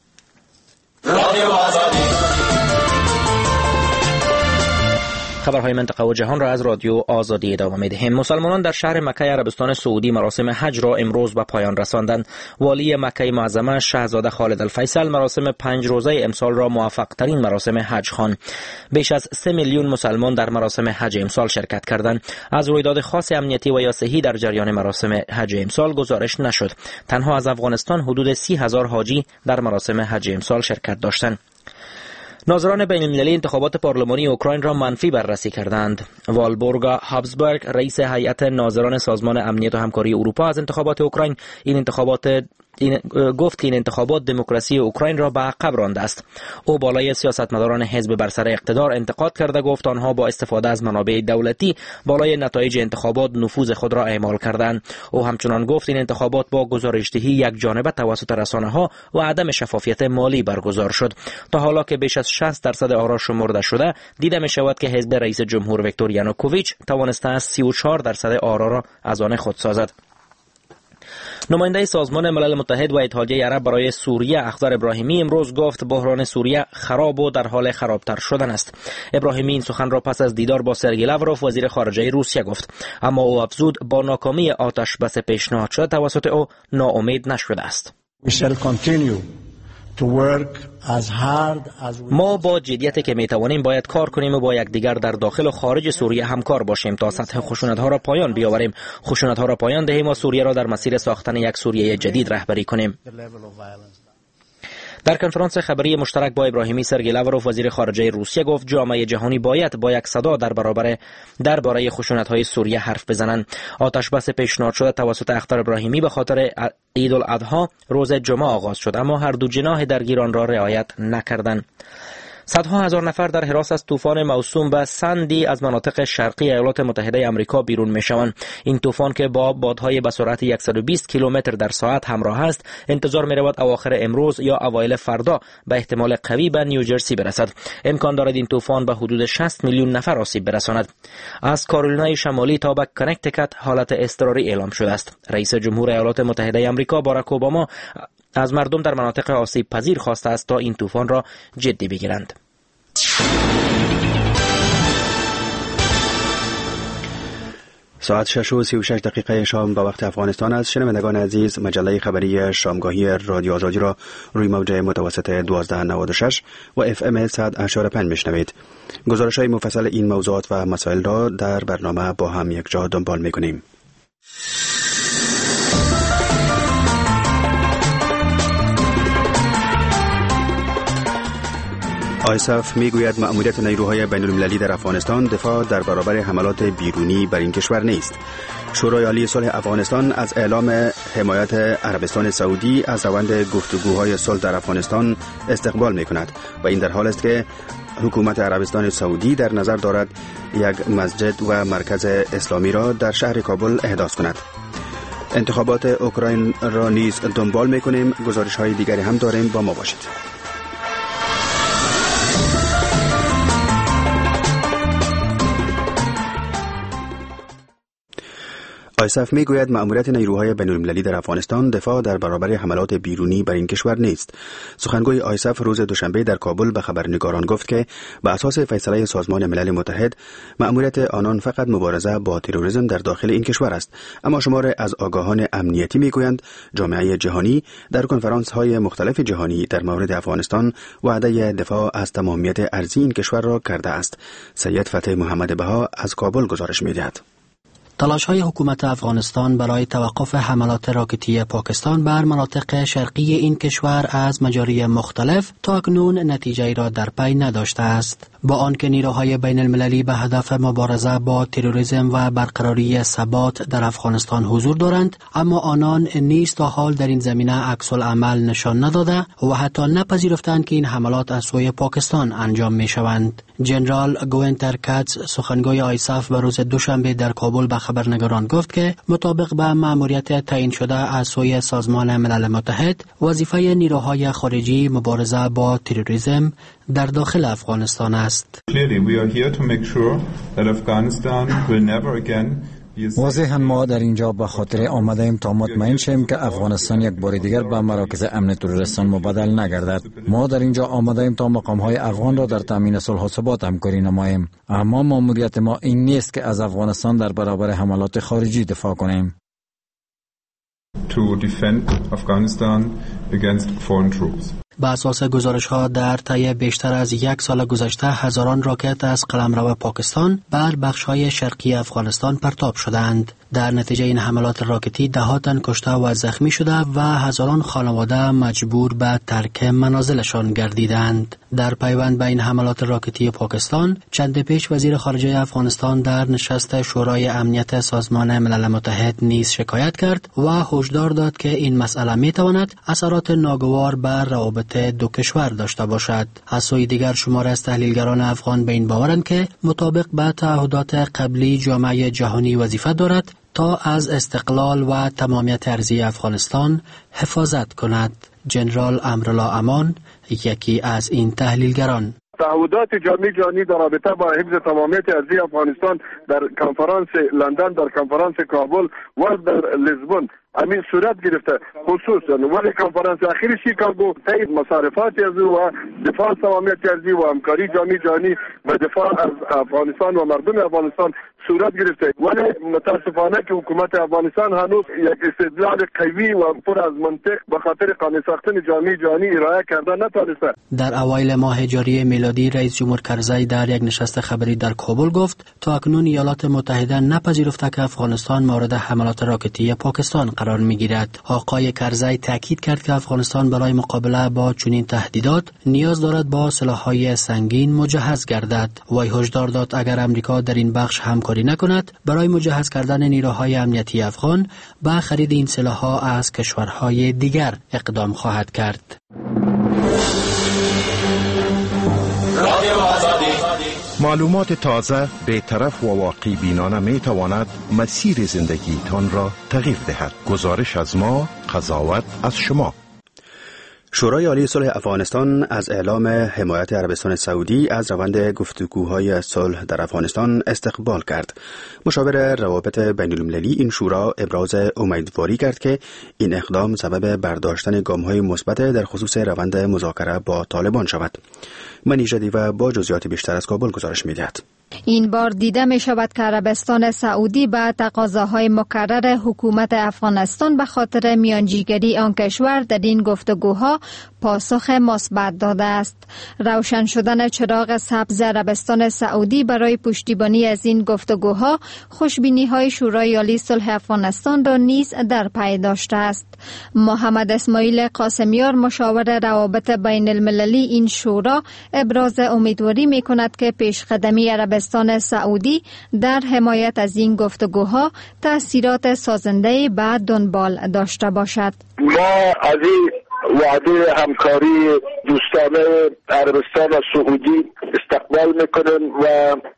خبرهای منطقه و جهان را از رادیو آزادی ادامه می‌دهیم. مسلمانان در شهر مکه عربستان سعودی مراسم حج را امروز به پایان رساندند. والی مکه معظمه شاهزاده خالد الفیصل مراسم 5 روزه امسال را موفق ترین مراسم حج خواند. بیش از 3 میلیون مسلمان در مراسم حج امسال شرکت کردند. از رویداد خاص امنیتی و یا صحی در جریان مراسم حج امسال گزارش نشد. تنها از افغانستان حدود 30,000 حاجی در مراسم حج امسال شرکت داشتند. ناظران بین المللی انتخابات پارلمانی اوکراین را منفی بررسی کردند. والبورگا هابسبرگ رئیس هیئت ناظران سازمان امنیت و همکاری اروپا از انتخابات اوکراین گفت که این انتخابات دموکراسی اوکراین را به عقب رانده است. او بالای سیاستمداران حزب بر سر اقتدار انتقاد کرده گفت آنها با استفاده از منابع دولتی بالای نتایج انتخابات نفوذ خود را اعمال کردند. او همچنان گفت این انتخابات با گزارشدهی یک جانبه توسط رسانه‌ها و عدم شفافیت مالی برگزار شد. تا حالا که بیش از 60% آرا شمرده شده، دیده می شود که حزب رئیس جمهور ویکتور یانوکوویچ توانسته است 34% آرا را از آن خود سازد. نماینده سازمان ملل متحد و اتحادیه عرب برای سوریه اخضر ابراهیمی امروز گفت بحران سوریه خراب و در حال خرابتر شدن است. ابراهیمی این سخن را پس از دیدار با سرگئی لاوروف وزیر خارجه روسیه گفت، اما او افزود با ناکامی آتش بس پیشنهاد شده توسط او ناامید نشده است. ما با جدیتی که میتوانیم باید کار کنیم و با یکدیگر در داخل و خارج سوریه همکار باشیم تا سطح خشونت‌ها را پایان بیاوریم، خشونت‌ها را پایان دهیم و سوریه را در مسیر ساختن یک سوریه جدید رهبری کنیم. در کنفرانس خبری مشترک با ابراهیمی، سرگئی لاوروف وزیر خارجه روسیه گفت جامعه جهانی باید با یک صدا درباره خشونت‌های سوریه حرف بزنند. آتش بس پیشنهاد شده توسط اخضر ابراهیمی به خاطر عید الاضحی روز جمعه آغاز شد، اما هر دو جناح درگیران را رعایت نکردند. صدها هزار نفر در حراس از طوفان موسوم به ساندی از مناطق شرقی ایالات متحده آمریکا بیرون میشوند. این طوفان که با بادهای به سرعت 120 کیلومتر در ساعت همراه است، انتظار می رود اواخر امروز یا اوایل فردا به احتمال قوی به نیوجرسی برسد. امکان دارد این طوفان به حدود 60 میلیون نفر آسیب برساند. از کارولینای شمالی تا به کنکتیکت حالت اضطراری اعلام شده است. رئیس جمهور ایالات متحده آمریکا باراک اوباما از مردم در مناطق آسیب پذیر خواسته است تا این طوفان را جدی بگیرند. ساعت 6:36 شام به وقت افغانستان است. شنوندگان عزیز، مجله خبری شامگاهی رادیو آزادی را روی موج متوسط 1296 و FM 100.5 میشنوید. گزارش‌های مفصل این موضوعات و مسائل را در برنامه با هم یک جا دنبال می‌کنیم. آیساف میگوید مأموریت نیروهای بین المللی در افغانستان دفاع در برابر حملات بیرونی بر این کشور نیست. شورای عالی صلح افغانستان از اعلام حمایت عربستان سعودی از روند گفتگوهای صلح در افغانستان استقبال میکند و این در حال است که حکومت عربستان سعودی در نظر دارد یک مسجد و مرکز اسلامی را در شهر کابل احداث کند. انتخابات اوکراین را نیز دنبال میکنیم. گزارش های دیگری هم داریم، با ما باشید. آیساف میگوید مأموریت نیروهای بین المللی در افغانستان دفاع در برابر حملات بیرونی بر این کشور نیست. سخنگوی آیساف روز دوشنبه در کابل به خبرنگاران گفت که به اساس فیصله سازمان ملل متحد مأموریت آنان فقط مبارزه با تروریسم در داخل این کشور است، اما شمار از آگاهان امنیتی میگویند جامعه جهانی در کنفرانس‌های مختلف جهانی در مورد افغانستان وعده دفاع از تمامیت ارضی این کشور را کرده است. سید فتح محمد بها از کابل گزارش می‌دهد. تلاش‌های حکومت افغانستان برای توقف حملات راکتی پاکستان بر مناطق شرقی این کشور از مجاری مختلف تاکنون نتیجه‌ای را در پی نداشته است. با آنکه نیروهای بین المللی به هدف مبارزه با تروریسم و برقراری ثبات در افغانستان حضور دارند، اما آنان نیز تا حال در این زمینه عکس العمل نشان نداده و حتی نپذیرفتند که این حملات از سوی پاکستان انجام می‌شوند. جنرال گوینتر کاتس سخنگوی آیساف به روز دوشنبه در کابل به خبرنگاران گفت که مطابق به مأموریت تعیین شده از سوی سازمان ملل متحد، وظیفه نیروهای خارجی مبارزه با تروریسم در داخل افغانستان است. واضحاً ما در اینجا به خاطر آمده ایم تا مطمئن شیم که افغانستان یک بار دیگر به مراکز امن تروریستان مبادل نگردد. ما در اینجا آمده ایم تا مقام‌های افغان را در تامین صلح و ثبات همکاری نماییم، اما مأموریت ما این نیست که از افغانستان در برابر حملات خارجی دفاع کنیم. To defend Afghanistan against foreign troops. به اساس گزارش‌ها در طی بیشتر از یک سال گذشته هزاران راکت از قلمرو پاکستان بر بخش‌های شرقی افغانستان پرتاب شدند. در نتیجه این حملات راکتی ده‌ها تن کشته و زخمی شده و هزاران خانواده مجبور به ترک منازلشان گردیدند. در پیوند به این حملات راکتی پاکستان، چند پیش وزیر خارجه افغانستان در نشست شورای امنیت سازمان ملل متحد نیز شکایت کرد و هشدار داد که این مسئله می‌تواند اثرات ناگوار بر روابط دو کشور داشته باشد. از سوی دیگر شمار از تحلیلگران افغان به این باورند که مطابق به تعهدات قبلی جامعه جهانی وظیفه دارد تا از استقلال و تمامیت ارضی افغانستان حفاظت کند. جنرال امرالله امان یکی از این تحلیلگران: تعهدات جامعه جهانی در رابطه با حفظ تمامیت ارضی افغانستان در کنفرانس لندن، در کنفرانس کابل و در لیزبون همین صورت گرفته. خصوصا ولی کنفرانس اخیر شیکاگو تایید مصارفات ارضی و دفاع تمامیت ارضی و همکاری جامعه جهانی و دفاع از افغانستان و مردم افغانستان صورت گرفته. ولی متاسفانه که حکومت افغانستان هنوز یک استدلال قوی و پر از منطق به خاطر قانع ساختن جامعه جهانی ارائه کرده نتوانسته. در اوایل ماه جاری میلادی رئیس جمهور کرزی در یک نشست خبری در کابل گفت تا اکنون ایالات متحده نپذیرفته که افغانستان مورد حملات راکتی پاکستان قرار میگیرد. آقای کرزی تاکید کرد که افغانستان برای مقابله با چنین تهدیدات نیاز دارد با سلاح‌های سنگین مجهز گردد. وی هشدار داد اگر امریکا در این بخش همکاری نکند، برای مجهز کردن نیروهای امنیتی افغان به خرید این سلاح‌ها از کشورهای دیگر اقدام خواهد کرد. معلومات تازه، بی‌طرف و واقعی بینانه می تواند مسیر زندگیتان را تغییر دهد. گزارش از ما، قضاوت از شما. شورای عالی صلح افغانستان از اعلام حمایت عربستان سعودی از روند گفتگوهای صلح در افغانستان استقبال کرد. مشاور روابط بین المللی این شورا ابراز امیدواری کرد که این اقدام سبب برداشتن گام‌های مثبت در خصوص روند مذاکره با طالبان شود. منی جدیوه با جزئیات بیشتر از کابل گزارش می‌دهد. این بار دیده می شود که عربستان سعودی به تقاضاهای مکرر حکومت افغانستان به خاطر میانجیگری آن کشور در این گفتگوها پاسخ مثبت داده است. روشن شدن چراغ سبز عربستان سعودی برای پشتیبانی از این گفتگوها خوشبینی‌های شورای عالی صلح افغانستان را نیز در پی داشته است. محمد اسماعیل قاسمیار مشاور روابط بین المللی این شورا ابراز امیدواری می کند که پیشقدمی عربستان سعودی در حمایت از این گفتگوها تأثیرات سازنده به دنبال داشته باشد. ما از این وعده همکاری دوستانه عربستان و سعودی استقبال میکنیم و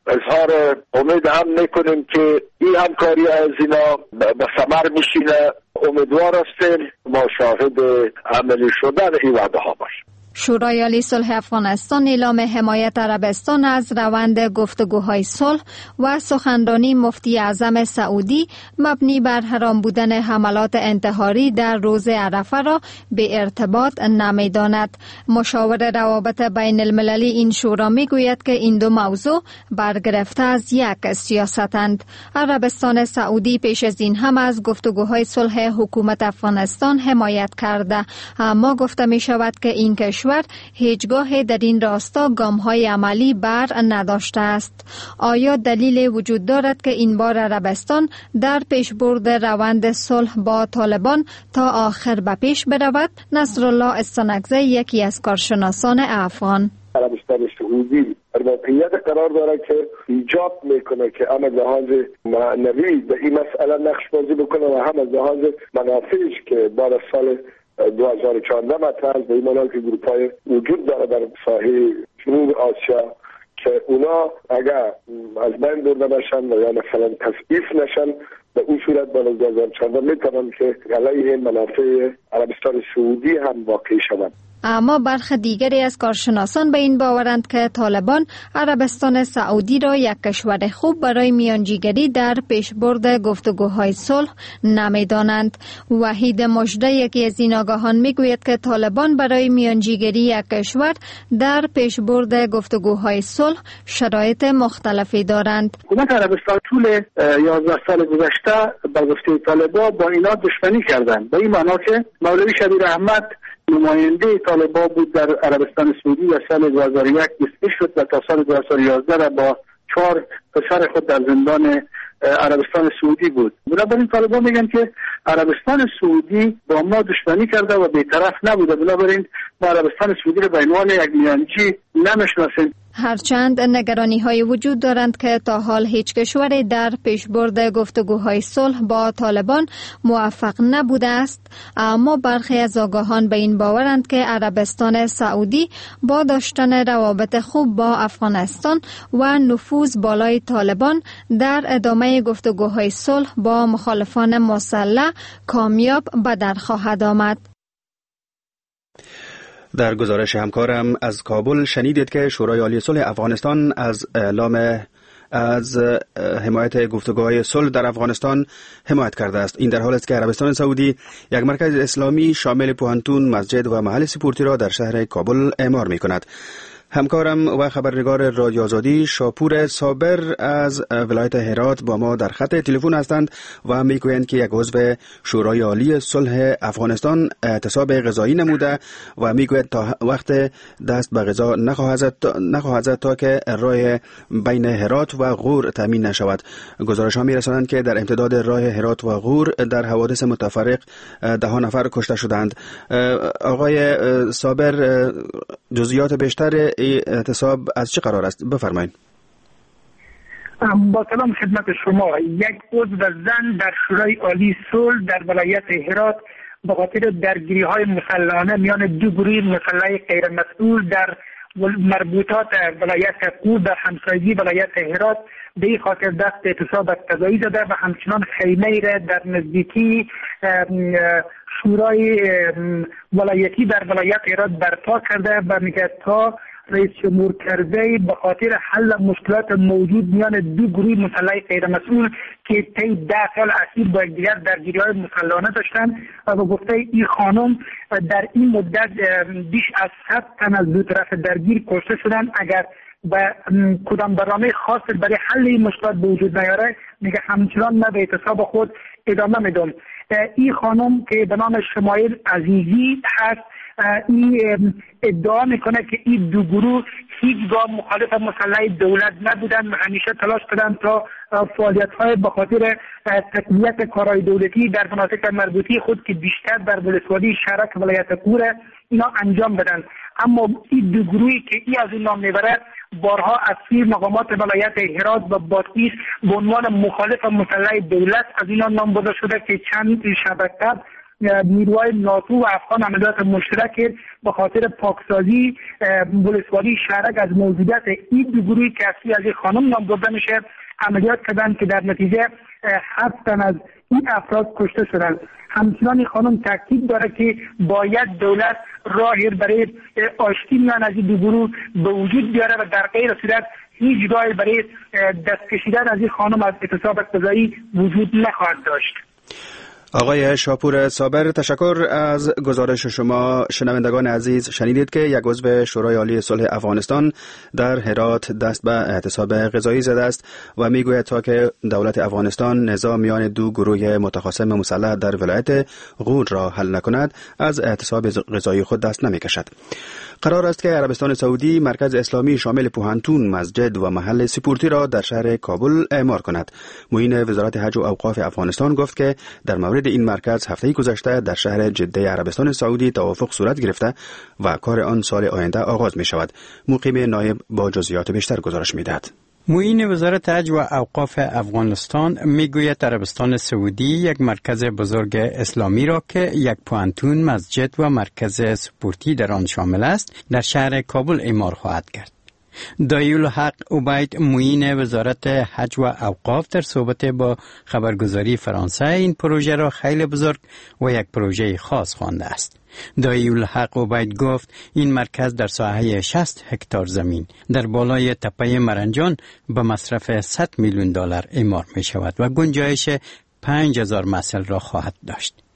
اظهار امید هم میکنیم که این همکاری از اینا به ثمر میشینه. امیدوار هستیم ما شاهد عملی شدن این وعده ها باشیم. شورای عالی صلح افغانستان اعلام حمایت عربستان از روند گفتگوهای صلح و سخنرانی مفتی اعظم سعودی مبنی بر حرام بودن حملات انتحاری در روز عرفه را به ارتباط نمی‌داند. مشاور روابط بین المللی این شورا میگوید که این دو موضوع برگرفته از یک سیاستند. عربستان سعودی پیش از این هم از گفتگوهای صلح حکومت افغانستان حمایت کرده، اما گفته می شود که این کشور هیچگاه در این راستا گام‌های عملی بر نداشته است. آیا دلیل وجود دارد که این بار عربستان در پیشبرد روند صلح با طالبان تا آخر به پیش برود؟ نصرالله استانکزی یکی از کارشناسان افغان: عربستان سعودی در موقعیت قرار داره که ایجاب میکنه که هم از لحاظ معنوی به این مسئله نقش بازی بکنه و هم از لحاظ منافعش که بعد از سال 2014 مطرح به این معنی که گروپ‌های وجود داره در ساحه جنوب آسیا که اونا اگر از بین برده نشن یا مثلا تضعیف نشن به اون صورت بعد از 2014 میتونن که علیه منافع عربستان سعودی هم واقع شوند. اما برخی دیگری از کارشناسان به این باورند که طالبان عربستان سعودی را یک کشور خوب برای میانجیگری در پیشبرد گفتگوهای صلح نمی‌دانند. وحید مجده یکی از این آگاهان میگوید که طالبان برای میانجیگری یک کشور در پیشبرد گفتگوهای صلح شرایط مختلفی دارند. حکومت عربستان طول 11 سال گذشته به گفته طالبان با اینا دشمنی کردند، به این معنا که مولوی شبیر احمد نماینده طالبان بود در عربستان سعودی و سال 2001 دستگیر شد و تا سال 2011 را با 4 پسر خود در زندان عربستان سعودی بود. بنابراین طالبان میگن که عربستان سعودی با ما دشمنی کرده و بی‌طرف نبوده، بنابراین ما عربستان سعودی را به عنوان یک میانجی نمیشناسیم. هرچند نگرانی های وجود دارند که تا حال هیچ کشوری در پیشبرد گفتگوهای صلح با طالبان موفق نبوده است، اما برخی از آگاهان به این باورند که عربستان سعودی با داشتن روابط خوب با افغانستان و نفوذ بالای طالبان در ادامه گفتگوهای صلح با مخالفان مسلح کامیاب به در خواهد آمد. در گزارش همکارم از کابل شنیدید که شورای عالی صلح افغانستان از حمایت گفتگوهای صلح در افغانستان حمایت کرده است. این در حالی است که عربستان سعودی یک مرکز اسلامی شامل پوهنتون، مسجد و محل سپورتی را در شهر کابل اعمار می کند. همکارم و خبرنگار رادیو آزادی شاپور صابر از ولایت هرات با ما در خط تلفن هستند و میگویند که یک عضو شورای عالی صلح افغانستان اعتصاب غذایی نموده و میگوید تا وقت دست به غذا نخواهد زد تا که راه بین هرات و غور تامین نشود. گزارش ها میرسانند که در امتداد راه هرات و غور در حوادث متفرق 10 نفر کشته شدند. آقای صابر، جزئیات بیشتر اعتصاب از چه قرار است؟ بفرمایید. با سلام خدمت شما. یک عضو زن در شورای عالی صلح در ولایت هرات به خاطر درگیری های مسلحانه میان دو گروه مسلح غیر مسئول در مربوطات ولایت غور در همسایگی ولایت هرات به این خاطر دست اعتصاب غذایی زده و همچنان خیمه را در نزدیکی شورای ولایتی در ولایت هرات برپا کرده و میگه تا رئیس جمهور کرزی به خاطر حل مشکلات موجود میان دو گروه مسلح غیر مسئول که طی 10 سال اخیر با یکدیگر درگیری‌های مسلحانه داشتند و گفته این خانم در این مدت بیش از 100 تن از دو طرف درگیر کشته شدند. اگر به کدام برنامه خاص برای حل این مشکلات به وجود نیاره میگه همچنان من به اعتصاب خود ادامه میدم. این خانم که به نام شمایل عزیزی هست این ادعا میکنه که این دو گروه هیچگاه مخالف مسلح دولت نبودن و همیشه تلاش کردن تا فعالیت‌های به خاطر تقویت کارهای دولتی در مناطق مربوطه خود که بیشتر در ولسوالی شرک ولایت غور اینا انجام بدن. اما این دو گروهی که این از این نام میبره بارها از سوی مقامات ولایت هرات و بادغیس به عنوان مخالف مسلح دولت از اینا نام برده شده که چند شب قبل نیروهای ناتو و افغان عملیات مشترک به خاطر پاکسازی ولسوالی شرک از موجودیت این دو گروهی که از این خانم نام برده میشه عملیات کردن که در نتیجه 7 تن از این افراد کشته شدند. همچنان این خانم تاکید داره که باید دولت راهی برای آشتی میان از این دو گروه به وجود بیاره و در غیر صورت هیچ راهی برای دست کشیدن از این خانم از اعتصاب غذایی وجود نخواهد داشت. آقای شاپور صابر، تشکر از گزارش شما. شنوندگان عزیز، شنیدید که یک عضو شورای عالی صلح افغانستان در هرات دست به اعتصاب غذایی زده است و میگوید تا که دولت افغانستان نزاع میان دو گروه متخاصم مسلح در ولایت غور را حل نکند از اعتصاب غذایی خود دست نمیکشد. قرار است که عربستان سعودی مرکز اسلامی شامل پوهنتون، مسجد و محل سپورتی را در شهر کابل اعمار کند. معین وزارت حج و اوقاف افغانستان گفت که در مورد این مرکز هفته گذشته در شهر جده عربستان سعودی توافق صورت گرفته و کار آن سال آینده آغاز می شود. مقیم نایب با جزئیات بیشتر گزارش می دهد. معین وزارت حج و اوقاف افغانستان میگوید عربستان سعودی یک مرکز بزرگ اسلامی را که یک پوهنتون، مسجد و مرکز سپورتی در آن شامل است در شهر کابل اعمار خواهد کرد. دایالحق عبید معین وزارت حج و اوقاف در صحبت با خبرگزاری فرانسه این پروژه را خیلی بزرگ و یک پروژه خاص خوانده است. دایالحق عبید گفت این مرکز در ساحه 60 هکتار زمین در بالای تپه مرنجان به مصرف 100 میلیون دلار اعمار می شود و گنجایش 5000 مسئله را خواهد داشت.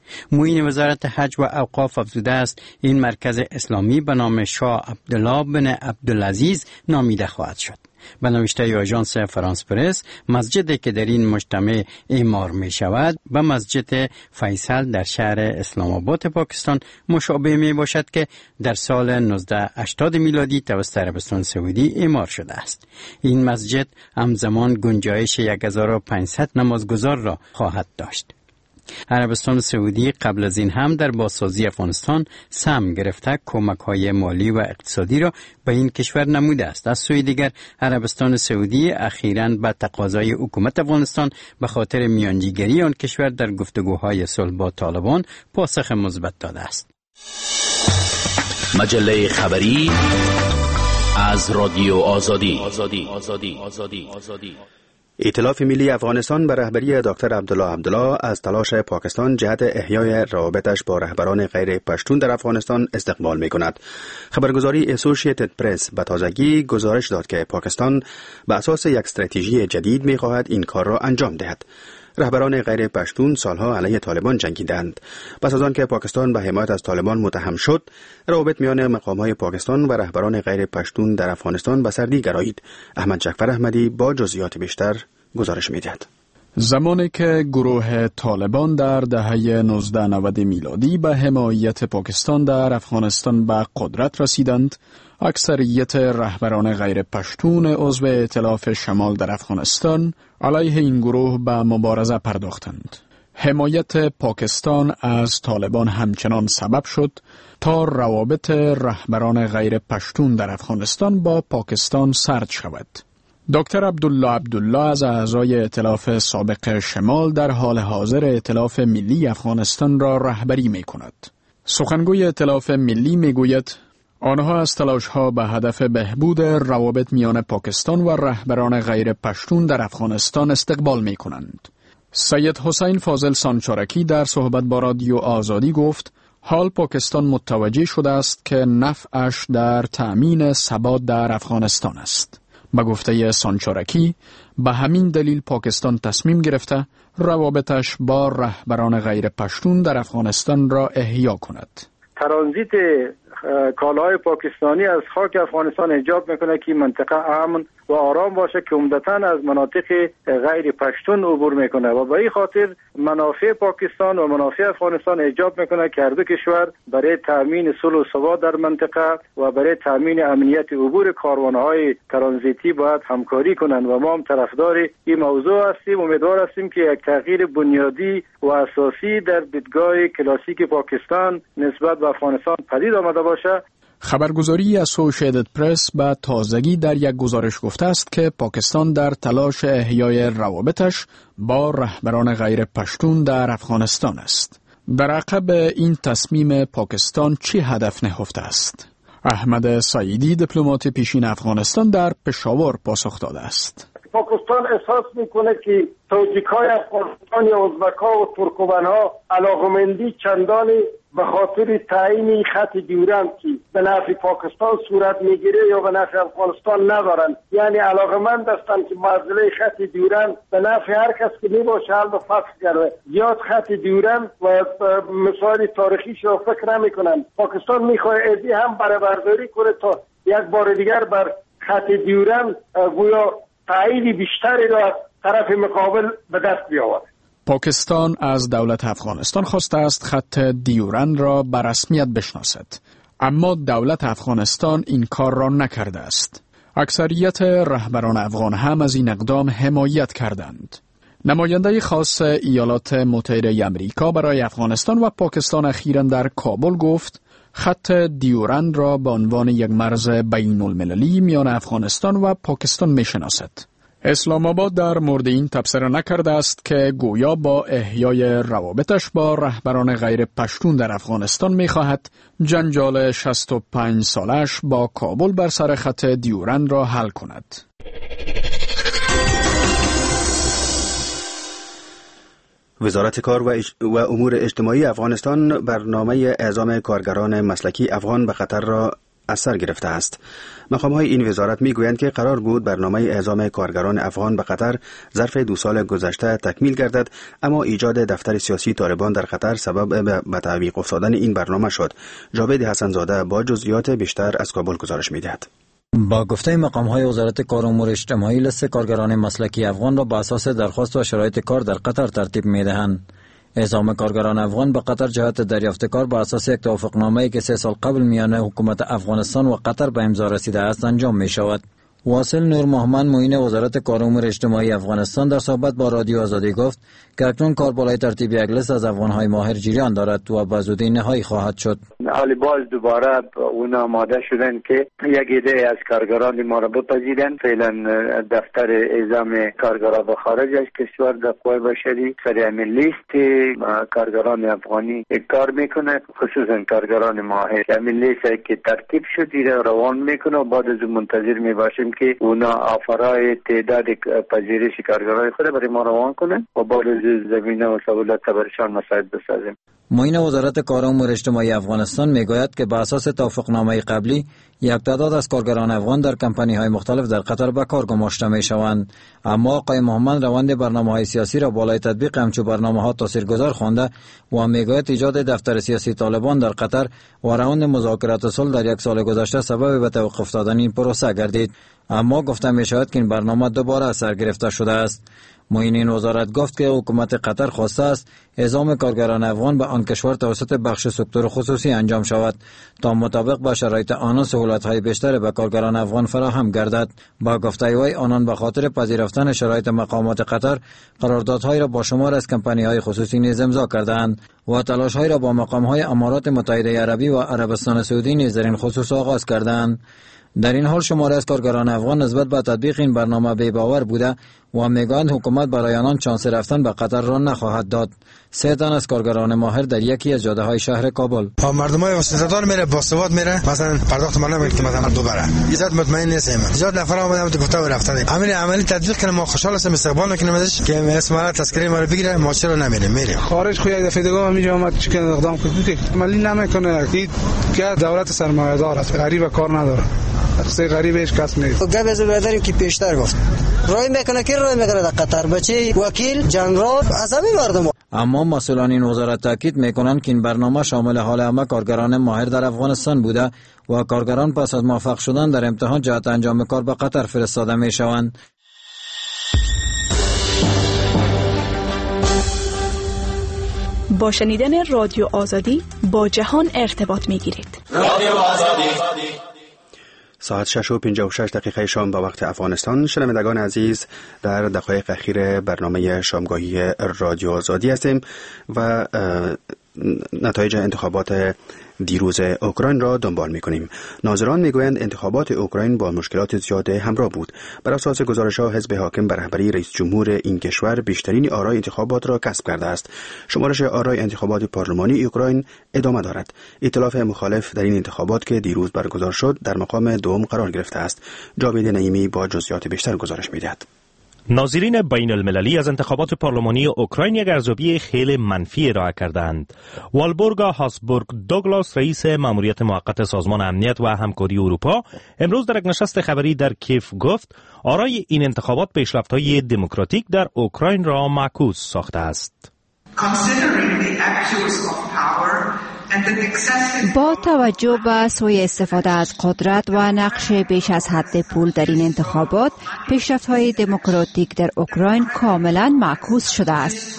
معین وزارت حج و اوقاف افزوده است این مرکز اسلامی به نام شاه عبدالله بن عبدالعزیز نامیده خواهد شد. به نوشته آژانس فرانس پرس، مسجدی که در این مجتمع اعمار می شود به مسجد فیصل در شهر اسلام آباد پاکستان مشابه می باشد که در سال 1980 میلادی توسط عربستان سعودی اعمار شده است. این مسجد همزمان گنجایش 1500 نمازگزار را خواهد داشت. عربستان سعودی قبل از این هم در بازسازی افغانستان سهم گرفته کمک‌های مالی و اقتصادی را به این کشور نموده است. از سوی دیگر عربستان سعودی اخیراً به تقاضای حکومت افغانستان به خاطر میانجیگری آن کشور در گفتگوهای صلح با طالبان پاسخ مثبت داده است. مجله خبری از رادیو آزادی. ائتلاف ملی افغانستان به رهبری دکتر عبدالله از تلاش پاکستان جهت احیای روابطش با رهبران غیر پشتون در افغانستان استقبال می کند. خبرگزاری اسوسییتد پرس به تازگی گزارش داد که پاکستان به اساس یک استراتژی جدید می خواهد این کار را انجام دهد. رهبران غیر پشتون سالها علیه طالبان جنگیدند. پس از آن که پاکستان به حمایت از طالبان متهم شد، روابط میان مقام‌های پاکستان و رهبران غیر پشتون در افغانستان به سردی گرایید. احمد جعفر احمدی با جزئیات بیشتر گزارش می‌دهد. زمانی که گروه طالبان در دهه 1990 میلادی به حمایت پاکستان در افغانستان به قدرت رسیدند، اکثریت رهبران غیر پشتون عضو ائتلاف شمال در افغانستان علیه این گروه به مبارزه پرداختند. حمایت پاکستان از طالبان همچنان سبب شد تا روابط رهبران غیر پشتون در افغانستان با پاکستان سرد شود. دکتر عبدالله از اعضای ائتلاف سابق شمال در حال حاضر ائتلاف ملی افغانستان را رهبری می کند. سخنگوی ائتلاف ملی می گوید آنها از تلاش‌ها به هدف بهبود روابط میان پاکستان و رهبران غیر پشتون در افغانستان استقبال می کنند. سید حسین فاضل سانچارکی در صحبت با رادیو آزادی گفت حال پاکستان متوجه شده است که نفعش در تأمین ثبات در افغانستان است. به گفته سانچارکی به همین دلیل پاکستان تصمیم گرفته روابطش با رهبران غیر پشتون در افغانستان را احیا کند. ترانزیت کالاهای پاکستانی از خاک افغانستان ایجاب میکنه که منطقه امن و آرام باشه که عمدتاً از مناطق غیر پشتون عبور میکنه و به این خاطر منافع پاکستان و منافع افغانستان ایجاب میکنه که هر دو کشور برای تامین صلح و ثبات در منطقه و برای تامین امنیت عبور کاروانهای ترانزیتی باید همکاری کنند و ما هم طرفدار این موضوع هستیم. امیدوار هستیم که یک تغییر بنیادی و اساسی در دیدگاه کلاسیک پاکستان نسبت به افغانستان پدید آمده باشه. خبرگزاری اسوسییتد پرس به تازگی در یک گزارش گفته است که پاکستان در تلاش احیای روابطش با رهبران غیر پشتون در افغانستان است. در عقب این تصمیم پاکستان چه هدف نهفته است؟ احمد سعیدی دیپلمات پیشین افغانستان در پشاور پاسخ داده است. پاکستان احساس میکنه که توجیک‌های افغانستان یا ازبک‌ها و ترکمن‌ها علاقمندی چندانی به خاطر تعیین خط دیورند که به نفع پاکستان صورت میگیره یا به نفع افغانستان ندارن، یعنی علاقمند هستند که معضله خط دیورند به نفع هر کس که میباشه حل و فصل کرده. زیاد خط دیورند و مسائل تاریخیش رو فکر نمیکنن. پاکستان میخواد ادی هم برابرداری کنه تا یک بار دیگر بر خط دیورند گویا تعیین بیشتری را طرف مقابل به دست بیاورد. پاکستان از دولت افغانستان خواسته است خط دیورند را به رسمیت بشناسد، اما دولت افغانستان این کار را نکرده است. اکثریت رهبران افغان هم از این اقدام حمایت کردند. نماینده خاص ایالات متحده آمریکا برای افغانستان و پاکستان اخیراً در کابل گفت خط دیورند را به عنوان یک مرز بین المللی میان افغانستان و پاکستان میشناسد. اسلام آباد در مورد این تبصره نکرده است که گویا با احیای روابطش با رهبران غیر پشتون در افغانستان می‌خواهد جنجال 65 سالش با کابل بر سر خط دیورند را حل کند. وزارت کار و امور اجتماعی افغانستان برنامه اعزام کارگران مسلکی افغان به قطر را از سر گرفته است. مقام‌های این وزارت می‌گویند که قرار بود برنامه اعزام کارگران افغان به قطر ظرف 2 سال گذشته تکمیل گردد، اما ایجاد دفتر سیاسی طالبان در قطر سبب به تعویق افتادن این برنامه شد. جاوید حسن‌زاده با جزئیات بیشتر از کابل گزارش می‌دهد. با گفته مقام‌های وزارت کار و امور اجتماعی، لیست کارگران مسلکی افغان را بر اساس درخواست و شرایط کار در قطر ترتیب می‌دهند. اعزام کارگران افغان به قطر جهت دریافت کار بر اساس یک توافقنامه‌ای که 3 سال قبل میان حکومت افغانستان و قطر به امضا رسیده است انجام می‌شود. واصل نور محمد معین وزارت کار و امور اجتماعی افغانستان در صحبت با رادیو آزادی گفت که اکنون کار بالای ترتیب یک لیست از افغان‌های ماهر جریان دارد و به زودی نهایی خواهد شد. حالی باز دوباره اونا آماده شدن که یک عده از کارگران ما را بپذیرند. فعلا دفتر اعزام کارگران به خارج از کشور در قوه بشری سر همین لیست کارگران افغانی کار میکنه، خصوصا کارگران ماهر. همین لیست که ترتیب شد روان میکنه و بعد از منتظر میباشیم که اونا آفرای تعداد پذیرش کارگران خود برای ما روان کنن و بعد از زمینه و سهولت برشان مساعد بسازیم. معین وزارت کار و امور اجتماعی افغانستان میگوید که بر اساس توافقنامه قبلی یک تعداد از کارگران افغان در کمپانی‌های مختلف در قطر به کار گماشته میشوند، اما آقای محمد روند برنامه‌های سیاسی را بالای تطبیق همچو برنامه‌ها تاثیرگذار خوانده و میگوید ایجاد دفتر سیاسی طالبان در قطر و روند مذاکرات صلح در 1 سال گذشته سبب به توقف دادن این پروسه گردید، اما گفته میشود که این برنامه دوباره از سر گرفته شده است. معین وزارت گفت که حکومت قطر خواسته است اعزام کارگران افغان به آن کشور توسط بخش سکتور خصوصی انجام شود تا مطابق با شرایط آنان سهولت‌های بیشتر به کارگران افغان فراهم گردد. با گفته وی آنان به خاطر پذیرفتن شرایط مقامات قطر قراردادهایی را با شمار از کمپانی‌های خصوصی نیز امضا کردند و تلاش‌هایی را با مقام‌های امارات متحده عربی و عربستان سعودی نیز در این خصوص آغاز کردند. در این حال شماره از کارگران افغان نسبت به تطبیق این برنامه بی‌باور بوده و میگویند حکومت برای آنان چانس رفتن به قطر را نخواهد داد. 3 تن از کارگران ماهر در یکی از جاده‌های شهر کابل. مردمای واسطه‌دار میره با سواد میره، مثلا پرداخت مالی میکنه که مثلا دوباره ایجاد مطمئن نیستیم. ایجاد نفر اومدن تو گفته و رفتن. عملی تطبیق کنه ما خوشحال هستیم، استقبال میکنیم ازش که اسم ما تذکره ما رو بگیره، ما چرا نمیریم؟ میریم خارج. خو یک دفعه دیگه همینجا اومد چیکار اقدام کنه عملی نمیکنه که دولت سرمایه‌دار است، غریب کار نداره. اصلا غریب هیچ کس نیست. گپ از برادری که پیشتر گفت رای میکنه که رای میکنه در قطر بچه وکیل جنرال عصبی مردم. اما مسئولان این وزارت تاکید میکنند که این برنامه شامل حال همه کارگران ماهر در افغانستان بوده و کارگران پس از موفق شدن در امتحان جهت انجام کار به قطر فرستاده میشوند. با شنیدن رادیو آزادی با جهان ارتباط میگیرید. رادیو آزادی. ساعت 6:56 شام به وقت افغانستان. شنوندگان عزیز، در دقایق اخیر برنامه شامگاهی رادیو آزادی هستیم و نتایج انتخابات دیروز اوکراین را دنبال می‌کنیم. ناظران می‌گویند انتخابات اوکراین با مشکلات زیاد همراه بود. بر اساس گزارش‌ها حزب حاکم بر رهبری رئیس جمهور این کشور بیشترین آرای انتخابات را کسب کرده است. شمارش آرای انتخابات پارلمانی اوکراین ادامه دارد. ائتلاف مخالف در این انتخابات که دیروز برگزار شد در مقام دوم قرار گرفته است. جاوید نعیمی با جزئیات بیشتر گزارش می‌دهد. ناظرین بین المللی از انتخابات پارلمانی اوکراین یک ارزیابی خیلی منفی ارائه کردند. والبورگا هاسبورگ دوگلاس، رئیس مأموریت موقت سازمان امنیت و همکاری اروپا، امروز در یک نشست خبری در کیف گفت آرای این انتخابات پیشرفت‌های دموکراتیک در اوکراین را معکوس ساخته است. با توجه به سوء استفاده از قدرت و نقش بیش از حد پول در این انتخابات، پیشرفت‌های دموکراتیک در اوکراین کاملا معکوس شده است.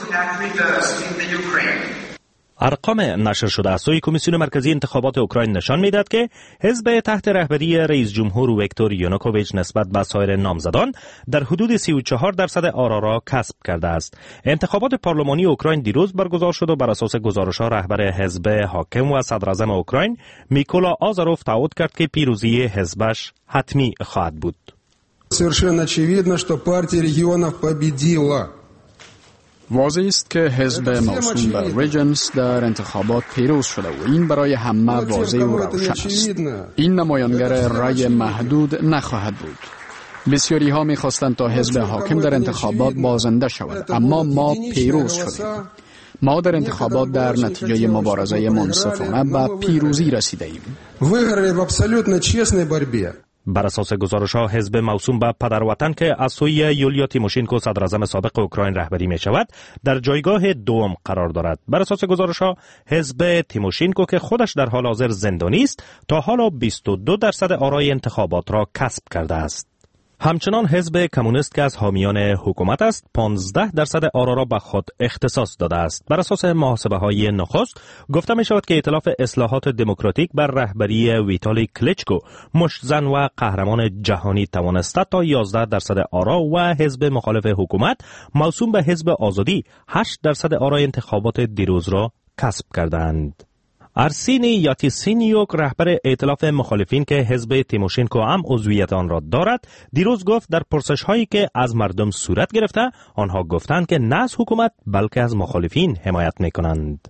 ارقام نشر شده از سوی کمیسیون مرکزی انتخابات اوکراین نشان می‌دهد که حزب تحت رهبری رئیس جمهور ویکتور یانوکوویچ نسبت به سایر نامزدان در حدود 34% آرا را کسب کرده است. انتخابات پارلمانی اوکراین دیروز برگزار شد و بر اساس گزارش‌ها رهبر حزب حاکم و صدراعظم اوکراین میکولا آزاروف تعهد کرد که پیروزی حزبش حتمی خواهد بود. совершенно очевидно, что партия регионов победила. واضح است که حزب موسوم به ریجنز در انتخابات پیروز شده و این برای همه واضح و روشن است. این نمایانگر رای محدود نخواهد بود. بسیاری ها می خواستند تا حزب حاکم در انتخابات بازنده شود، اما ما پیروز شدیم. ما در انتخابات در نتیجه مبارزه منصفانه به پیروزی رسیده ایم. Выиграли в абсолютно честной борьбе. بر اساس گزارش‌ها حزب موسوم به پدروطن که از سوی یولیا تیموشینکو صدراعظم سابق اوکراین رهبری می شود در جایگاه دوم قرار دارد. بر اساس گزارش‌ها حزب تیموشینکو که خودش در حال حاضر زندانی است تا حالا 22% آرای انتخابات را کسب کرده است. همچنان حزب کمونیست که از حامیان حکومت است 15% آرا را به خود اختصاص داده است. بر اساس محاسبه‌های نخست گفته می شود که ائتلاف اصلاحات دموکراتیک بر رهبری ویتالی کلیچکو مشتزن و قهرمان جهانی توانسته تا 11% آرا و حزب مخالف حکومت موسوم به حزب آزادی 8% آرای انتخابات دیروز را کسب کردند. ارسینی یاتسینیوک رهبر ائتلاف مخالفین که حزب تیموشینکو هم عضویت آن را دارد دیروز گفت در پرسش هایی که از مردم صورت گرفته آنها گفتند که نه از حکومت بلکه از مخالفین حمایت می کنند.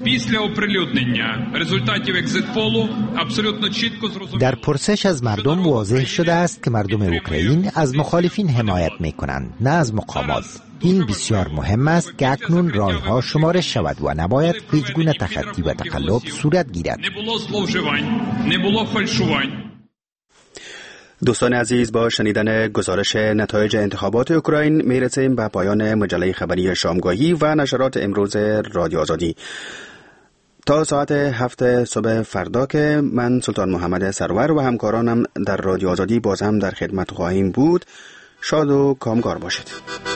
در پرسش از مردم واضح شده است که مردم اوکراین از مخالفین حمایت می کنند نه از مقامات. این بسیار مهم است که اکنون رایها شمارش شود و نباید هیچ گونه تخطی و تقلب صورت گیرد. دوستان عزیز، با شنیدن گزارش نتایج انتخابات اوکراین میرسیم به پایان مجله خبری شامگاهی و نشرات امروز رادیو آزادی. تا ساعت 7 صبح فردا که من سلطان محمد سرور و همکارانم در رادیو آزادی باز هم در خدمت خواهیم بود. شاد و کامگار باشید.